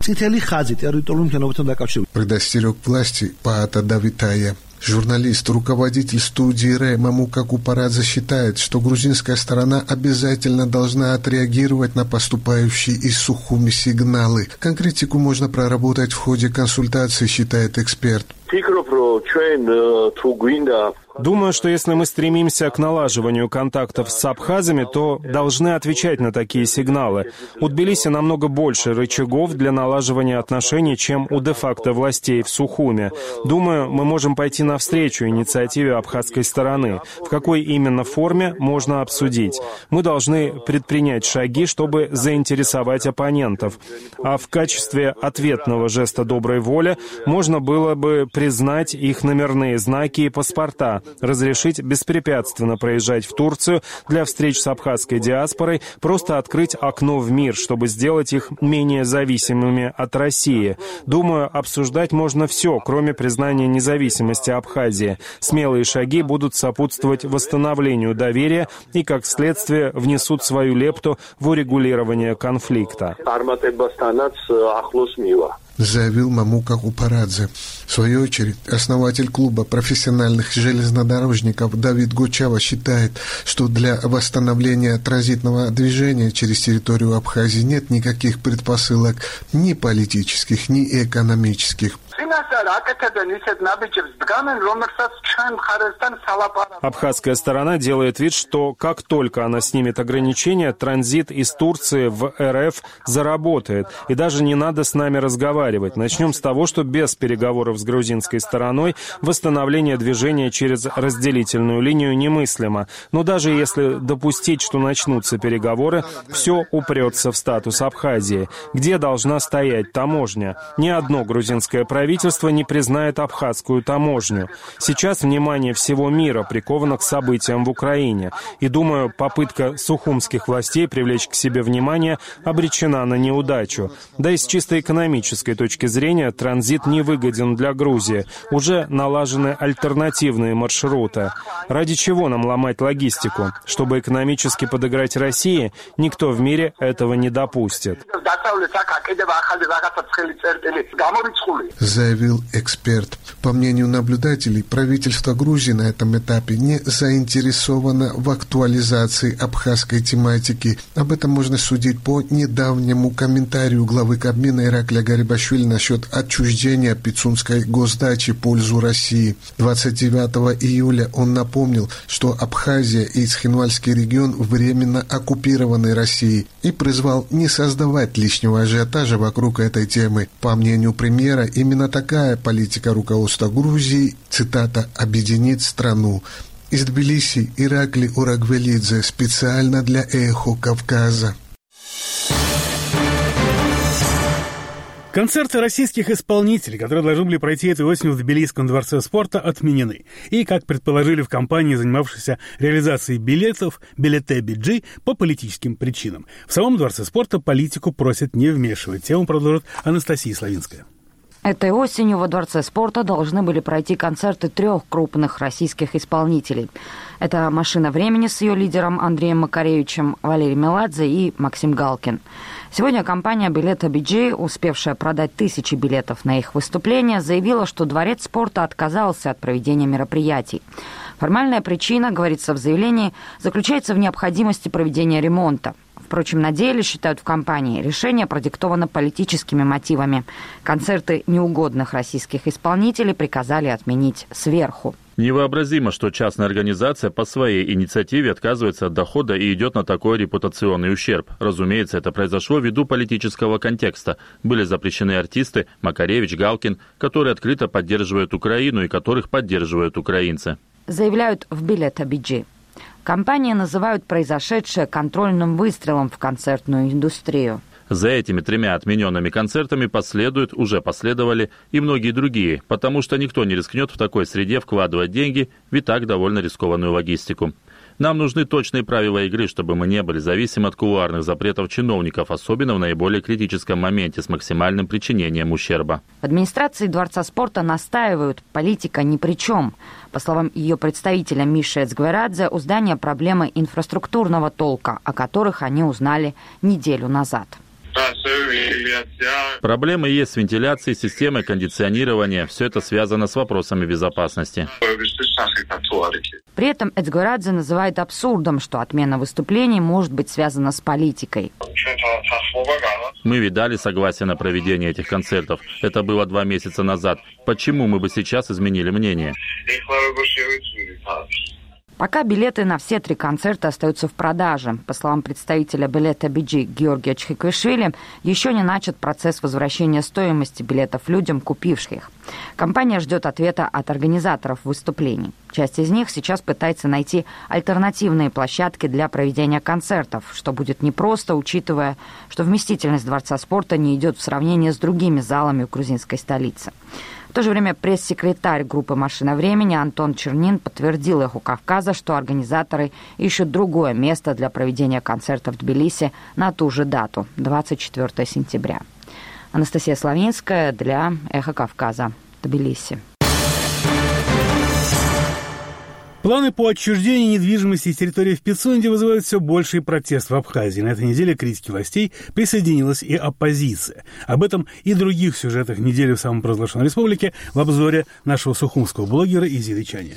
Предостерег власти Паата Давитая. Журналист, руководитель студии РЭ Мамука Купарадзе считает, что грузинская сторона обязательно должна отреагировать на поступающие из Сухуми сигналы. Конкретику можно проработать в ходе консультации, считает эксперт. Думаю, что если мы стремимся к налаживанию контактов с абхазами, то должны отвечать на такие сигналы. У Тбилиси намного больше рычагов для налаживания отношений, чем у де-факто властей в Сухуме. Думаю, мы можем пойти навстречу инициативе абхазской стороны. В какой именно форме, можно обсудить. Мы должны предпринять шаги, чтобы заинтересовать оппонентов. А в качестве ответного жеста доброй воли можно было бы признать их номерные знаки и паспорта, разрешить беспрепятственно проезжать в Турцию для встреч с абхазской диаспорой, просто открыть окно в мир, чтобы сделать их менее зависимыми от России. Думаю, обсуждать можно все, кроме признания независимости Абхазии. Смелые шаги будут сопутствовать восстановлению доверия и, как следствие, внесут свою лепту в урегулирование конфликта. Заявил Мамука Упарадзе. В свою очередь, основатель клуба профессиональных железнодорожников Давид Гучава считает, что для восстановления транзитного движения через территорию Абхазии нет никаких предпосылок ни политических, ни экономических. Абхазская сторона делает вид, что как только она снимет ограничения, транзит из Турции в РФ заработает. И даже не надо с нами разговаривать. Начнем с того, что без переговоров с грузинской стороной восстановление движения через разделительную линию немыслимо. Но даже если допустить, что начнутся переговоры, все упрется в статус Абхазии. Где должна стоять таможня? Ни одно грузинское правительство не признает абхазскую таможню. Сейчас внимание всего мира приковано к событиям в Украине. И, думаю, попытка сухумских властей привлечь к себе внимание обречена на неудачу. Да и с чисто экономической точки зрения транзит невыгоден для Грузии. Уже налажены альтернативные маршруты. Ради чего нам ломать логистику? Чтобы экономически подыграть России, никто в мире этого не допустит. Заявил эксперт. По мнению наблюдателей, правительство Грузии на этом этапе не заинтересовано в актуализации абхазской тематики. Об этом можно судить по недавнему комментарию главы Кабмина Иракля Гарибашвили насчет отчуждения Пицунской госдачи в пользу России. 29 июля он напомнил, что Абхазия и Цхинвальский регион временно оккупированы Россией и призвал не создавать лишнего ажиотажа вокруг этой темы. По мнению премьера, именно такая политика руководства Грузии, цитата, «объединит страну». Из Тбилиси Иракли Урагвелидзе специально для «Эхо Кавказа». Концерты российских исполнителей, которые должны были пройти этой осенью в Тбилисском дворце спорта, отменены. И, как предположили в компании, занимавшейся реализацией билетов, Билете Биджи, по политическим причинам. В самом дворце спорта политику просят не вмешивать. Тему продолжит Анастасия Славинская. Этой осенью во Дворце спорта должны были пройти концерты 3 крупных российских исполнителей. Это «Машина времени» с ее лидером Андреем Макаревичем, Валерий Меладзе и Максим Галкин. Сегодня компания «Билета Биджи», успевшая продать тысячи билетов на их выступление, заявила, что Дворец спорта отказался от проведения мероприятий. Формальная причина, говорится в заявлении, заключается в необходимости проведения ремонта. Впрочем, на деле, считают в компании, решение продиктовано политическими мотивами. Концерты неугодных российских исполнителей приказали отменить сверху. Невообразимо, что частная организация по своей инициативе отказывается от дохода и идет на такой репутационный ущерб. Разумеется, это произошло ввиду политического контекста. Были запрещены артисты Макаревич, Галкин, которые открыто поддерживают Украину и которых поддерживают украинцы. Заявляют в Билета Биджи. Компании называют произошедшее контрольным выстрелом в концертную индустрию. За этими 3 отмененными концертами уже последовали и многие другие, потому что никто не рискнет в такой среде вкладывать деньги в и так довольно рискованную логистику. Нам нужны точные правила игры, чтобы мы не были зависимы от кулуарных запретов чиновников, особенно в наиболее критическом моменте с максимальным причинением ущерба. В администрации Дворца спорта настаивают, политика ни при чем. По словам ее представителя Миши Эцгверадзе, у здания проблемы инфраструктурного толка, о которых они узнали неделю назад. Проблемы есть с вентиляцией, системой кондиционирования. Все это связано с вопросами безопасности. При этом Эцгорадзе называет абсурдом, что отмена выступлений может быть связана с политикой. Мы ведь дали согласие на проведение этих концертов. Это было 2 месяца назад. Почему мы бы сейчас изменили мнение? Пока билеты на все 3 концерта остаются в продаже. По словам представителя Билета BG Георгия Чхиквишвили, еще не начат процесс возвращения стоимости билетов людям, купивших их. Компания ждет ответа от организаторов выступлений. Часть из них сейчас пытается найти альтернативные площадки для проведения концертов, что будет непросто, учитывая, что вместительность Дворца спорта не идет в сравнение с другими залами в грузинской столице. В то же время пресс-секретарь группы «Машина времени» Антон Чернин подтвердил «Эху Кавказа», что организаторы ищут другое место для проведения концерта в Тбилиси на ту же дату, 24 сентября. Анастасия Славинская для «Эхо Кавказа», Тбилиси. Планы по отчуждению недвижимости из территории в Пицунде вызывают все больший протест в Абхазии. На этой неделе к критике властей присоединилась и оппозиция. Об этом и других сюжетах недели в самопровозглашенной республике в обзоре нашего сухумского блогера Изиды Чаня.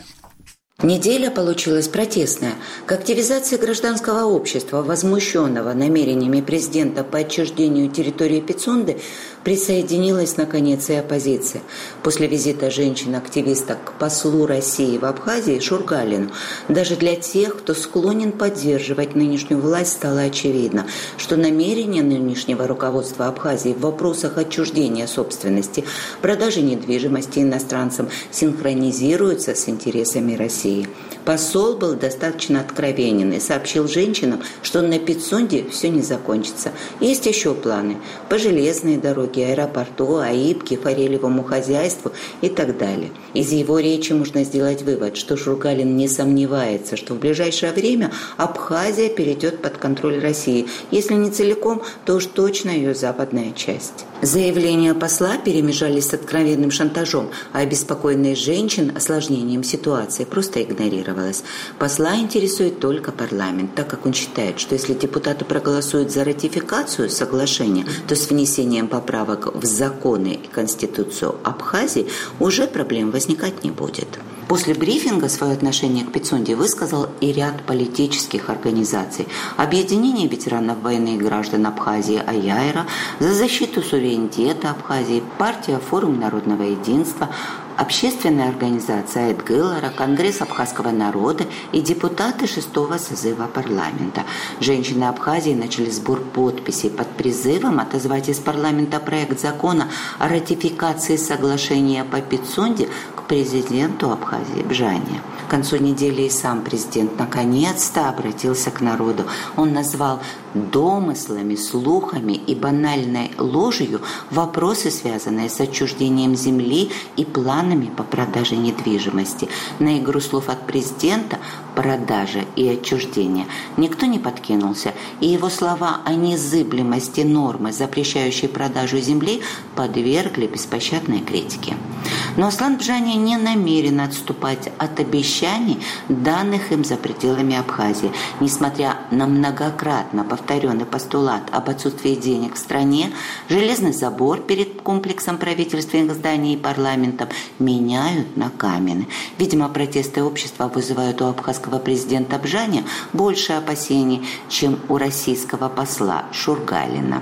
Неделя получилась протестная. К активизации гражданского общества, возмущенного намерениями президента по отчуждению территории Пицунды, присоединилась, наконец, и оппозиция. После визита женщин-активисток к послу России в Абхазии Шургалину, даже для тех, кто склонен поддерживать нынешнюю власть, стало очевидно, что намерения нынешнего руководства Абхазии в вопросах отчуждения собственности, продажи недвижимости иностранцам синхронизируются с интересами России. Посол был достаточно откровенен и сообщил женщинам, что на Пицунде все не закончится. Есть еще планы по железной дороге, аэропорту, АИБке, форелевому хозяйству и так далее. Из его речи можно сделать вывод, что Шургалин не сомневается, что в ближайшее время Абхазия перейдет под контроль России. Если не целиком, то уж точно ее западная часть. Заявления посла перемежались с откровенным шантажом, а обеспокоенность женщин осложнением ситуации просто игнорировалось. Посла интересует только парламент, так как он считает, что если депутаты проголосуют за ратификацию соглашения, то с внесением поправок в законы и Конституцию Абхазии уже проблем возникать не будет. После брифинга свое отношение к Пицунде высказал и ряд политических организаций. Объединение ветеранов войны и граждан Абхазии «Аяйра», за защиту суверенитета Абхазии, партия «Форум народного единства», общественная организация Айтгылара, Конгресс абхазского народа и депутаты 6-го созыва парламента. Женщины Абхазии начали сбор подписей под призывом отозвать из парламента проект закона о ратификации соглашения по Пицунде к президенту Абхазии Бжане. К концу недели и сам президент наконец-то обратился к народу. Он назвал домыслами, слухами и банальной ложью вопросы, связанные с отчуждением земли и планами по продаже недвижимости. На игру слов от президента «продажа» и «отчуждение» никто не подкинулся, и его слова о незыблемости нормы, запрещающей продажу земли, подвергли беспощадной критике. Но Аслан Бжане не намерен отступать от обещаний, данных им за пределами Абхазии. Несмотря на многократно повторенный постулат об отсутствии денег в стране, железный забор перед комплексом правительственных зданий и парламентом меняют на каменный. Видимо, протесты общества вызывают у абхазского президента Бжане больше опасений, чем у российского посла Шургалина.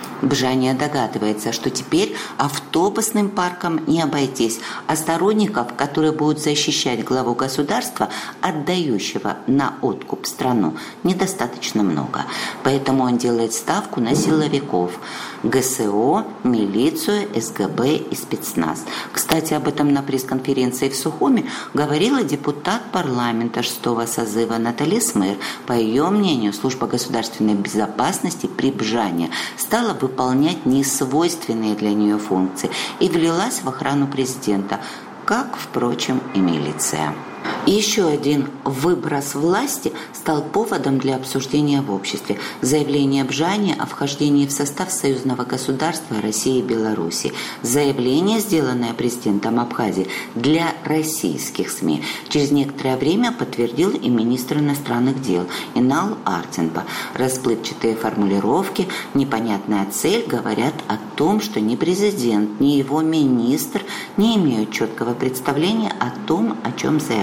Бжане догадывается, что теперь автобусным парком не обойтись, а сторонников, которые будут защищать главу государства, отдающего на откуп страну, недостаточно много. Поэтому он делает ставку на силовиков – ГСО, милицию, СГБ и спецназ. Кстати, об этом на пресс-конференции в Сухуми говорила депутат парламента 6-го созыва Натали Смыр. По ее мнению, служба государственной безопасности при Бжане стала выполнять несвойственные для нее функции и влилась в охрану президента, как, впрочем, и милиция. И еще один выброс власти стал поводом для обсуждения в обществе. Заявление Бжане о вхождении в состав союзного государства России и Беларуси. Заявление, сделанное президентом Абхазии для российских СМИ, через некоторое время подтвердил и министр иностранных дел Инал Артенба. Расплывчатые формулировки, непонятная цель говорят о том, что ни президент, ни его министр не имеют четкого представления о том, о чем заявляют.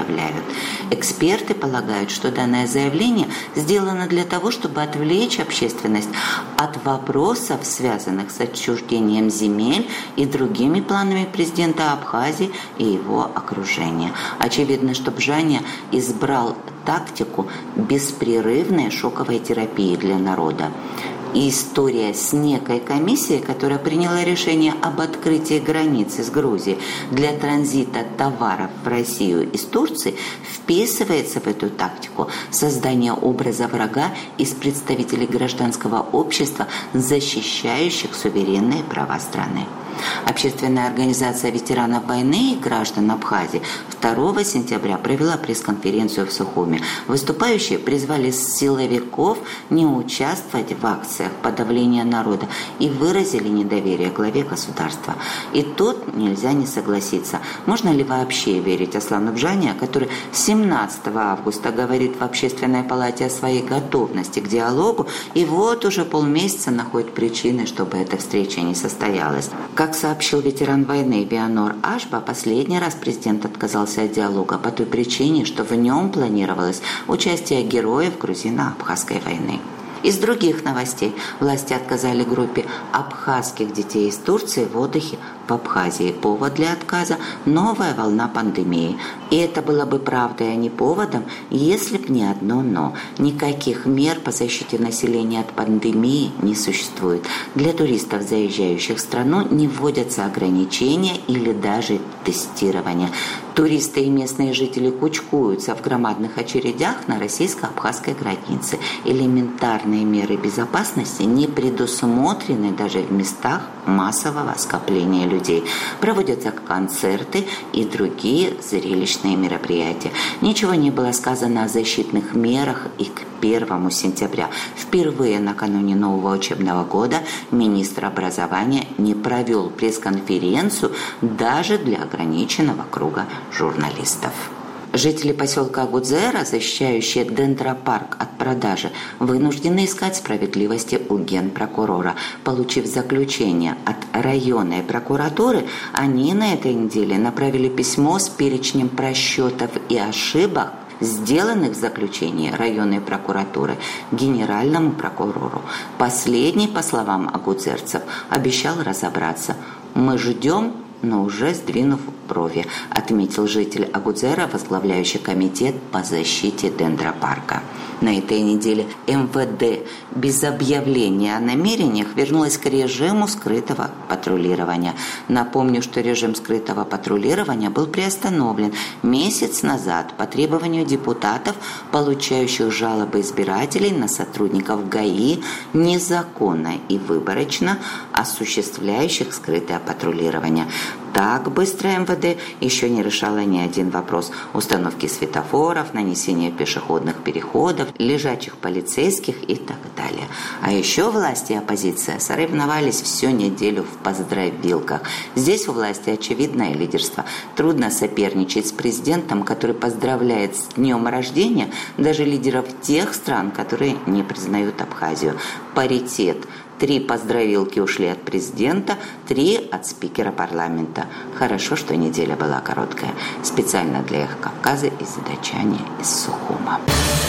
поздравляют. Эксперты полагают, что данное заявление сделано для того, чтобы отвлечь общественность от вопросов, связанных с отчуждением земель и другими планами президента Абхазии и его окружения. Очевидно, что Бжаня избрал тактику беспрерывной шоковой терапии для народа. И история с некой комиссией, которая приняла решение об открытии границы с Грузией для транзита товаров в Россию из Турции, вписывается в эту тактику создания образа врага из представителей гражданского общества, защищающих суверенные права страны. Общественная организация ветеранов войны и граждан Абхазии 2 сентября провела пресс-конференцию в Сухуми. Выступающие призвали силовиков не участвовать в акциях подавления народа и выразили недоверие главе государства. И тут нельзя не согласиться. Можно ли вообще верить Аслану Бжане, который 17 августа говорит в Общественной палате о своей готовности к диалогу, и вот уже полмесяца находит причины, чтобы эта встреча не состоялась. Как сообщил ветеран войны Вианор Ашба, последний раз президент отказался от диалога по той причине, что в нем планировалось участие героев грузино-абхазской войны. Из других новостей власти отказали группе абхазских детей из Турции в отдыхе в Абхазии. Повод для отказа – новая волна пандемии. И это было бы правдой, а не поводом, если б не одно «но». Никаких мер по защите населения от пандемии не существует. Для туристов, заезжающих в страну, не вводятся ограничения или даже тестирования. Туристы и местные жители кучкуются в громадных очередях на российско-абхазской границе. Элементарные меры безопасности не предусмотрены даже в местах массового скопления людей. Проводятся концерты и другие зрелищные мероприятия. Ничего не было сказано о защитных мерах и к 1 сентября. Впервые накануне нового учебного года министр образования не провел пресс-конференцию даже для ограниченного круга журналистов. Жители поселка Агудзера, защищающие дендропарк от продажи, вынуждены искать справедливости у генпрокурора. Получив заключение от районной прокуратуры, они на этой неделе направили письмо с перечнем просчетов и ошибок, сделанных в заключении районной прокуратуры, генеральному прокурору. Последний, по словам агудзерцев, обещал разобраться. «Мы ждем, но уже сдвинув брови», отметил житель Агудзера, возглавляющий комитет по защите дендропарка. На этой неделе МВД без объявления о намерениях вернулась к режиму скрытого патрулирования. Напомню, что режим скрытого патрулирования был приостановлен месяц назад по требованию депутатов, получающих жалобы избирателей на сотрудников ГАИ, незаконно и выборочно осуществляющих скрытое патрулирование. Так быстро МВД еще не решало ни один вопрос установки светофоров, нанесения пешеходных переходов, лежачих полицейских и так далее. А еще власти и оппозиция соревновались всю неделю в поздравилках. Здесь у власти очевидное лидерство. Трудно соперничать с президентом, который поздравляет с днем рождения даже лидеров тех стран, которые не признают Абхазию. Паритет. 3 поздравилки ушли от президента, 3 от спикера парламента. Хорошо, что неделя была короткая. Специально для «Эхо Кавказа» из Дачани, из Сухума.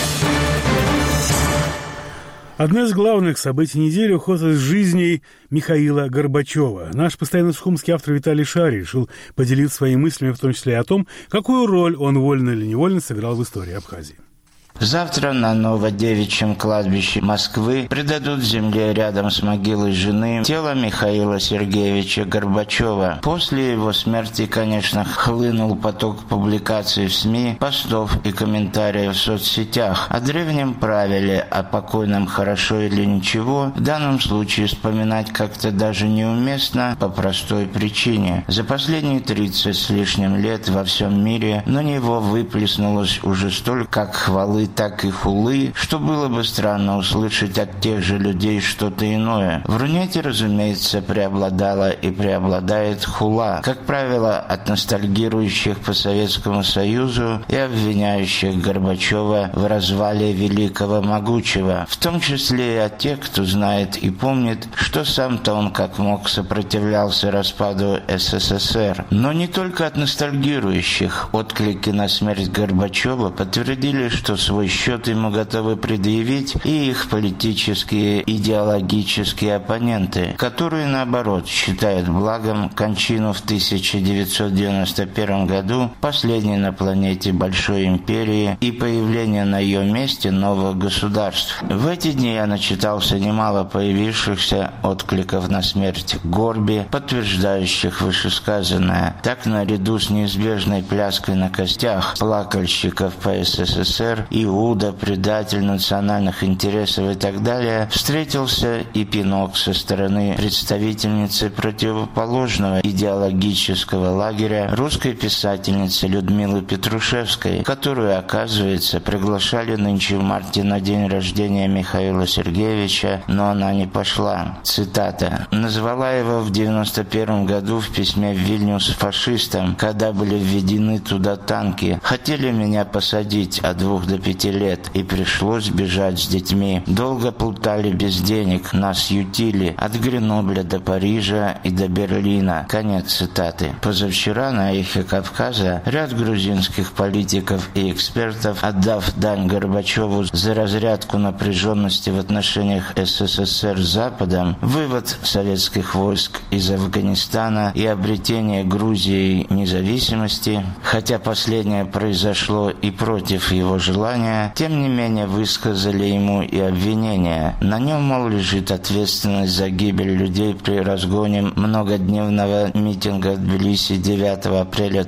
Одно из главных событий недели – уход из жизни Михаила Горбачева. Наш постоянный сухумский автор Виталий Шарий решил поделиться своими мыслями, в том числе и о том, какую роль он вольно или невольно сыграл в истории Абхазии. Завтра на Новодевичьем кладбище Москвы предадут земле рядом с могилой жены тело Михаила Сергеевича Горбачева. После его смерти, конечно, хлынул поток публикаций в СМИ, постов и комментариев в соцсетях. О древнем правиле, о покойном хорошо или ничего, в данном случае вспоминать как-то даже неуместно по простой причине. За последние 30 с лишним лет во всем мире на него выплеснулось уже столько хвалы так и хулы, что было бы странно услышать от тех же людей что-то иное. В Рунете, разумеется, преобладала и преобладает хула, как правило, от ностальгирующих по Советскому Союзу и обвиняющих Горбачева в развале великого могучего, в том числе и от тех, кто знает и помнит, что сам-то он как мог сопротивлялся распаду СССР. Но не только от ностальгирующих. Отклики на смерть Горбачева подтвердили, что свой счет ему готовы предъявить и их политические, идеологические оппоненты, которые, наоборот, считают благом кончину в 1991 году последней на планете большой империи и появление на ее месте новых государств. В эти дни я начитался немало появившихся откликов на смерть Горби, подтверждающих вышесказанное. Так, наряду с неизбежной пляской на костях плакальщиков по СССР, Иуда, предатель национальных интересов и так далее, встретился и пинок со стороны представительницы противоположного идеологического лагеря, русской писательницы Людмилы Петрушевской, которую, оказывается, приглашали нынче в марте на день рождения Михаила Сергеевича, но она не пошла. Цитата. «Назвала его в 91 году в письме в Вильнюс фашистом, когда были введены туда танки. Хотели меня посадить от 2 до 5 лет, и пришлось бежать с детьми. Долго плутали без денег, нас ютили от Гренобля до Парижа и до Берлина». Конец цитаты. Позавчера на «Эхе Кавказа» ряд грузинских политиков и экспертов, отдав дань Горбачеву за разрядку напряженности в отношениях СССР с Западом, вывод советских войск из Афганистана и обретение Грузии независимости, хотя последнее произошло и против его желания, тем не менее высказали ему и обвинения. На нем, мол, лежит ответственность за гибель людей при разгоне многодневного митинга в Тбилиси 9 апреля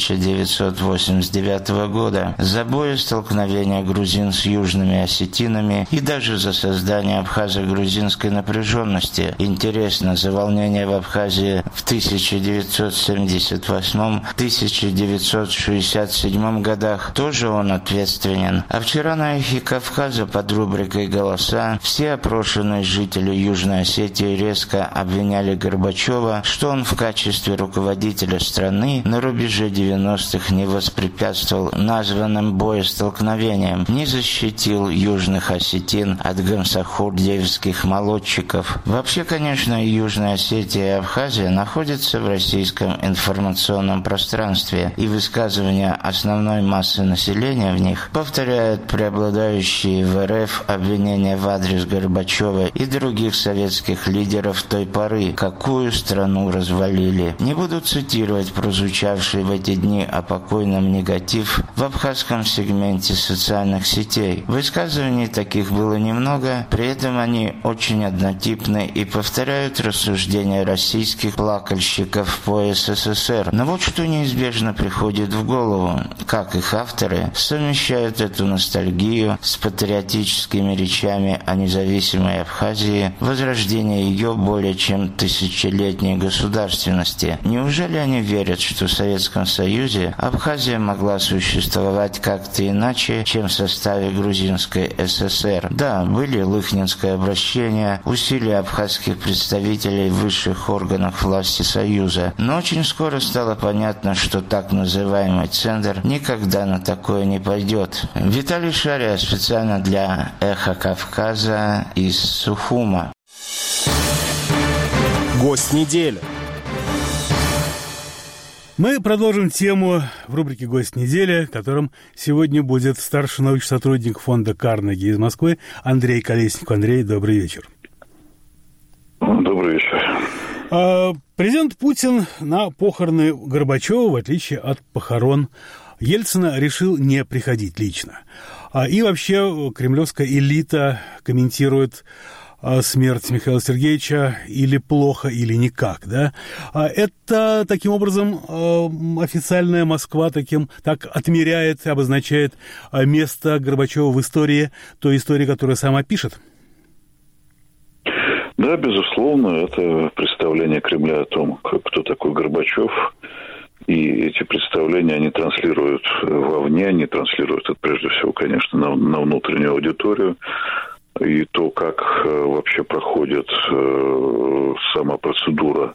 1989 года, за боестолкновение грузин с южными осетинами и даже за создание абхазо-грузинской напряженности. Интересно, за волнение в Абхазии в 1978-1967 годах тоже он ответственен. А вчера на «Эхе Кавказа» под рубрикой «Голоса» все опрошенные жители Южной Осетии резко обвиняли Горбачева, что он в качестве руководителя страны на рубеже 90-х не воспрепятствовал названным боестолкновениям, не защитил южных осетин от гамсахурдиевских молодчиков. Вообще, конечно, и Южная Осетия и Абхазия находятся в российском информационном пространстве, и высказывания основной массы населения в них повторяют преобладающие в РФ обвинения в адрес Горбачева и других советских лидеров той поры, какую страну развалили. Не буду цитировать прозвучавший в эти дни о покойном негатив в абхазском сегменте социальных сетей. Высказываний таких было немного, при этом они очень однотипны и повторяют рассуждения российских плакальщиков по СССР. Но вот что неизбежно приходит в голову: как их авторы совмещают эту ностальгию с патриотическими речами о независимой Абхазии, возрождении ее более чем тысячелетней государственности. Неужели они верят, что в Советском Союзе Абхазия могла существовать как-то иначе, чем в составе Грузинской ССР? Да, были Лыхнинское обращение, усилия абхазских представителей в высших органах власти Союза, но очень скоро стало понятно, что так называемый центр никогда на такое не пойдет. Виталий Шария специально для «Эхо Кавказа» из Сухума. Гость недели. Мы продолжим тему в рубрике «Гость недели», которым сегодня будет старший научный сотрудник фонда Карнеги из Москвы Андрей Колесников. Андрей, добрый вечер. Добрый вечер. Президент Путин на похороны Горбачева, в отличие от похорон Ельцина, решил не приходить лично. И вообще кремлевская элита комментирует смерть Михаила Сергеевича или плохо, или никак, да? Это, таким образом, официальная Москва так отмеряет, обозначает место Горбачева в истории, той истории, которую сама пишет? Да, безусловно, это представление Кремля о том, кто такой Горбачев, И эти представления, они транслируют вовне, они транслируют это прежде всего, конечно, на внутреннюю аудиторию. И то, как вообще проходит сама процедура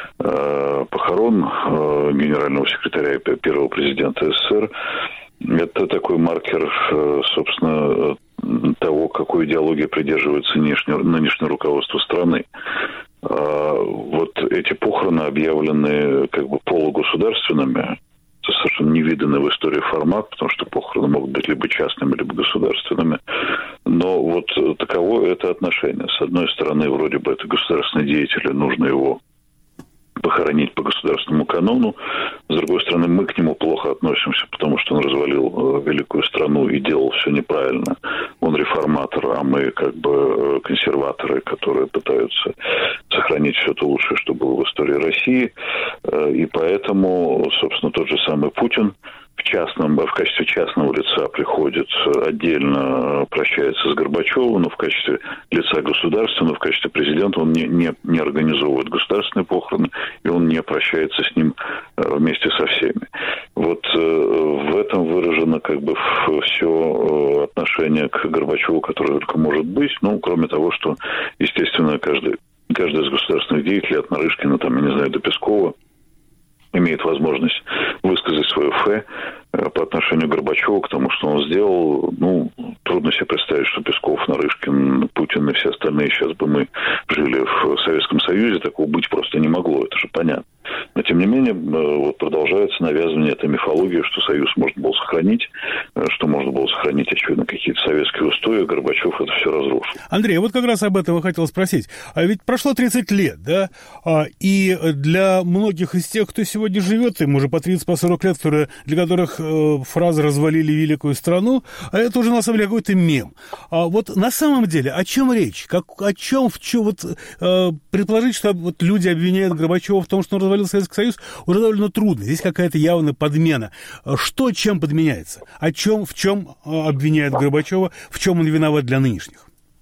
похорон генерального секретаря и первого президента СССР, это такой маркер, собственно, того, какой идеологии придерживается нынешнее руководство страны. Вот эти похороны объявлены как бы полугосударственными. Это совершенно невиданный в истории формат, потому что похороны могут быть либо частными, либо государственными. Но вот таково это отношение. С одной стороны, вроде бы это государственный деятель, и нужно его похоронить по государственному канону. С другой стороны, мы к нему плохо относимся, потому что он развалил великую страну и делал все неправильно. Он реформатор, а мы как бы консерваторы, которые пытаются сохранить все то лучшее, что было в истории России. И поэтому, собственно, тот же самый Путин в качестве частного лица приходит отдельно, прощается с Горбачевым, но в качестве лица государственного, в качестве президента он не организовывает государственные похороны, и он не прощается с ним вместе со всеми. Вот в этом выражено как бы все отношение к Горбачеву, которое только может быть, ну, кроме того, что, естественно, каждый из государственных деятелей, от Нарышкина, там, я не знаю, до Пескова, имеет возможность высказать свое фе по отношению к Горбачеву, к тому, что он сделал. Ну, трудно себе представить, что Песков, Нарышкин, Путин и все остальные, сейчас бы мы жили в Советском Союзе, такого быть просто не могло, это же понятно. Но, тем не менее, вот продолжается навязывание этой мифологии, что Союз можно было сохранить, что можно было сохранить, очевидно, какие-то советские устои, а Горбачев это все разрушил. Андрей, вот как раз об этом я хотел спросить. А ведь прошло 30 лет, да? И для многих из тех, кто сегодня живет, им уже по 30-40 лет, для которых фразы «развалили великую страну», а это уже, на самом деле, какой-то мем. А вот на самом деле, о чем речь? Предположить, что вот люди обвиняют Горбачева в том, что он развалил Советский Союз, уже довольно трудно. Здесь какая-то явная подмена. Что чем подменяется? В чем обвиняют Горбачева? В чем он виноват для нынешних?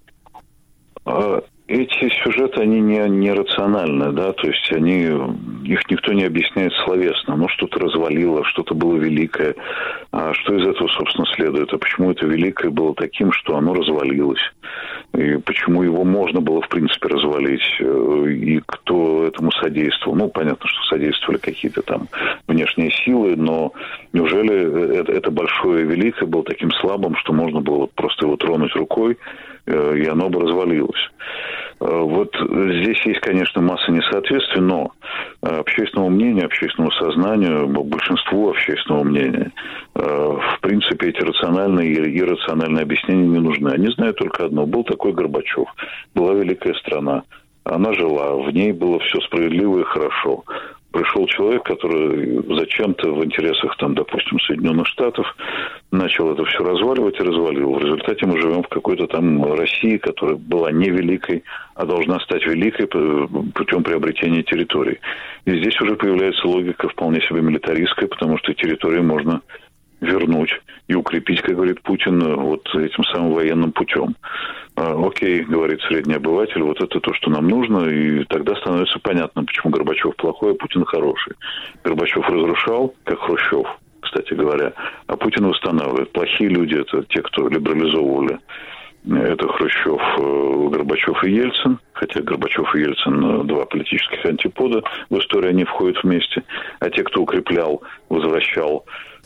Эти сюжеты, они не рациональны, да, то есть их никто не объясняет словесно. Ну, что-то развалило, что-то было великое. А что из этого, собственно, следует? А почему это великое было таким, что оно развалилось? И почему его можно было, в принципе, развалить? И кто этому содействовал? Ну, понятно, что содействовали какие-то там внешние силы, но неужели это большое и великое было таким слабым, что можно было просто его тронуть рукой, и оно бы развалилось? Вот здесь есть, конечно, масса несоответствий, но общественному мнению, общественному сознанию, большинству общественного мнения, в принципе, эти рациональные и иррациональные объяснения не нужны. Они знают только одно. Был такой Горбачев, была великая страна, она жила, в ней было все справедливо и хорошо. Пришел человек, который зачем-то в интересах, там, допустим, Соединенных Штатов начал это все разваливать и развалил. В результате мы живем в какой-то там России, которая была не великой, а должна стать великой путем приобретения территорий. И здесь уже появляется логика вполне себе милитаристская, потому что территории можно вернуть и укрепить, как говорит Путин, вот этим самым военным путем. Окей, говорит средний обыватель, вот это то, что нам нужно, и тогда становится понятно, почему Горбачев плохой, а Путин хороший. Горбачев разрушал, как Хрущев, кстати говоря, а Путин восстанавливает. Плохие люди – это те, кто либерализовывали. Это Хрущев, Горбачев и Ельцин, хотя Горбачев и Ельцин – два политических антипода, в историю они входят вместе, а те, кто укреплял, возвращал,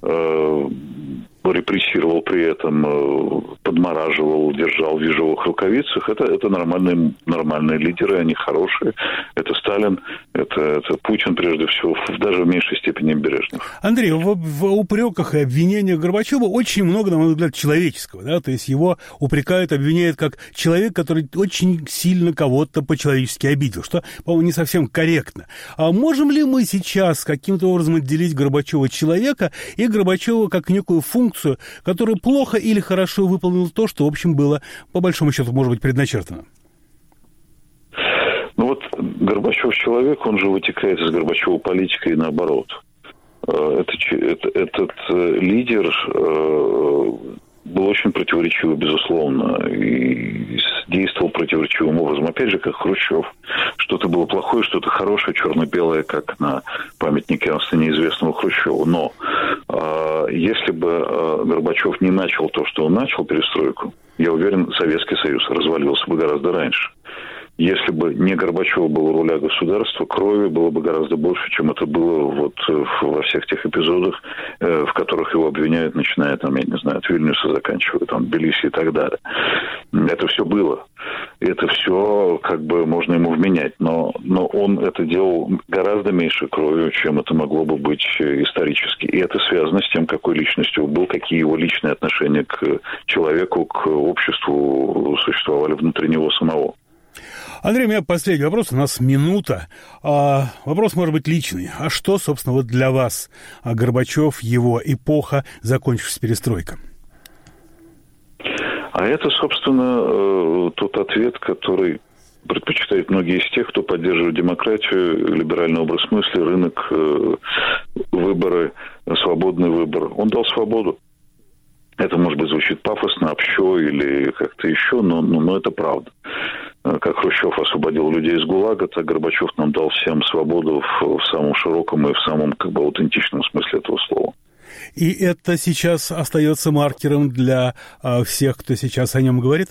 репрессировал при этом, подмораживал, держал в ежовых рукавицах. Это нормальные лидеры, они хорошие. Это Сталин, это Путин, прежде всего, даже в меньшей степени Брежнев. Андрей, в упреках и обвинениях Горбачева очень много, на мой взгляд, человеческого. Да? То есть его упрекают, обвиняют как человек, который очень сильно кого-то по-человечески обидел, что, по-моему, не совсем корректно. А можем ли мы сейчас каким-то образом отделить Горбачева человека и Горбачева как некую функцию, который плохо или хорошо выполнил то, что, в общем, было, по большому счету, может быть, предначертано? Ну вот Горбачев человек, он же вытекает из Горбачева политика и наоборот. Этот лидер был очень противоречивый, безусловно, и действовал противоречивым образом. Опять же, как Хрущев. Что-то было плохое, что-то хорошее, черно-белое, как на памятнике неизвестному Хрущеву. Но если бы Горбачев не начал то, что он начал, перестройку, я уверен, Советский Союз развалился бы гораздо раньше. Если бы не Горбачев был у руля государства, крови было бы гораздо больше, чем это было вот во всех тех эпизодах, в которых его обвиняют, начиная там, я не знаю, от Вильнюса, заканчивая там Тбилиси и так далее. Это все было. Это все как бы можно ему вменять. Но он это делал гораздо меньше кровью, чем это могло бы быть исторически. И это связано с тем, какой личностью он был, какие его личные отношения к человеку, к обществу существовали внутри него самого. Андрей, у меня последний вопрос, у нас минута. Вопрос может быть личный. А что, собственно, вот для вас Горбачев, его эпоха, закончившаяся перестройка? А это, собственно, тот ответ, который предпочитают многие из тех, кто поддерживает демократию, либеральный образ мысли, рынок, выборы, свободный выбор. Он дал свободу. Это, может быть, звучит пафосно, общо или как-то еще, но это правда. Как Хрущев освободил людей из ГУЛАГа, так Горбачев нам дал всем свободу в самом широком и в самом как бы аутентичном смысле этого слова. И это сейчас остается маркером для всех, кто сейчас о нем говорит?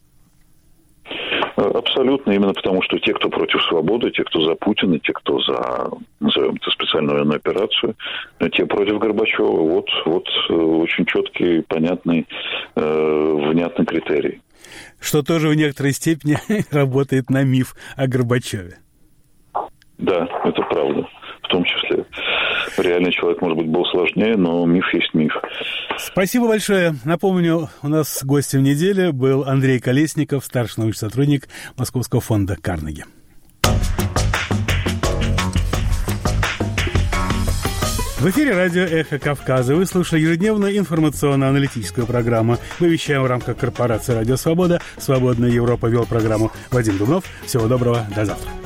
Абсолютно, именно потому, что те, кто против свободы, те, кто за Путина, те, кто за, назовем это, специальную военную операцию, те против Горбачева. Вот очень четкий, понятный, внятный критерий. Что тоже в некоторой степени работает на миф о Горбачеве. Да, это правда. В том числе. Реальный человек, может быть, был сложнее, но миф есть миф. Спасибо большое. Напомню, у нас гостем недели был Андрей Колесников, старший научный сотрудник Московского фонда Карнеги. В эфире радио «Эхо Кавказа». Вы слушали ежедневную информационно-аналитическую программу. Мы вещаем в рамках корпорации «Радио Свобода». «Свободная Европа» вел программу Вадим Дубнов. Всего доброго. До завтра.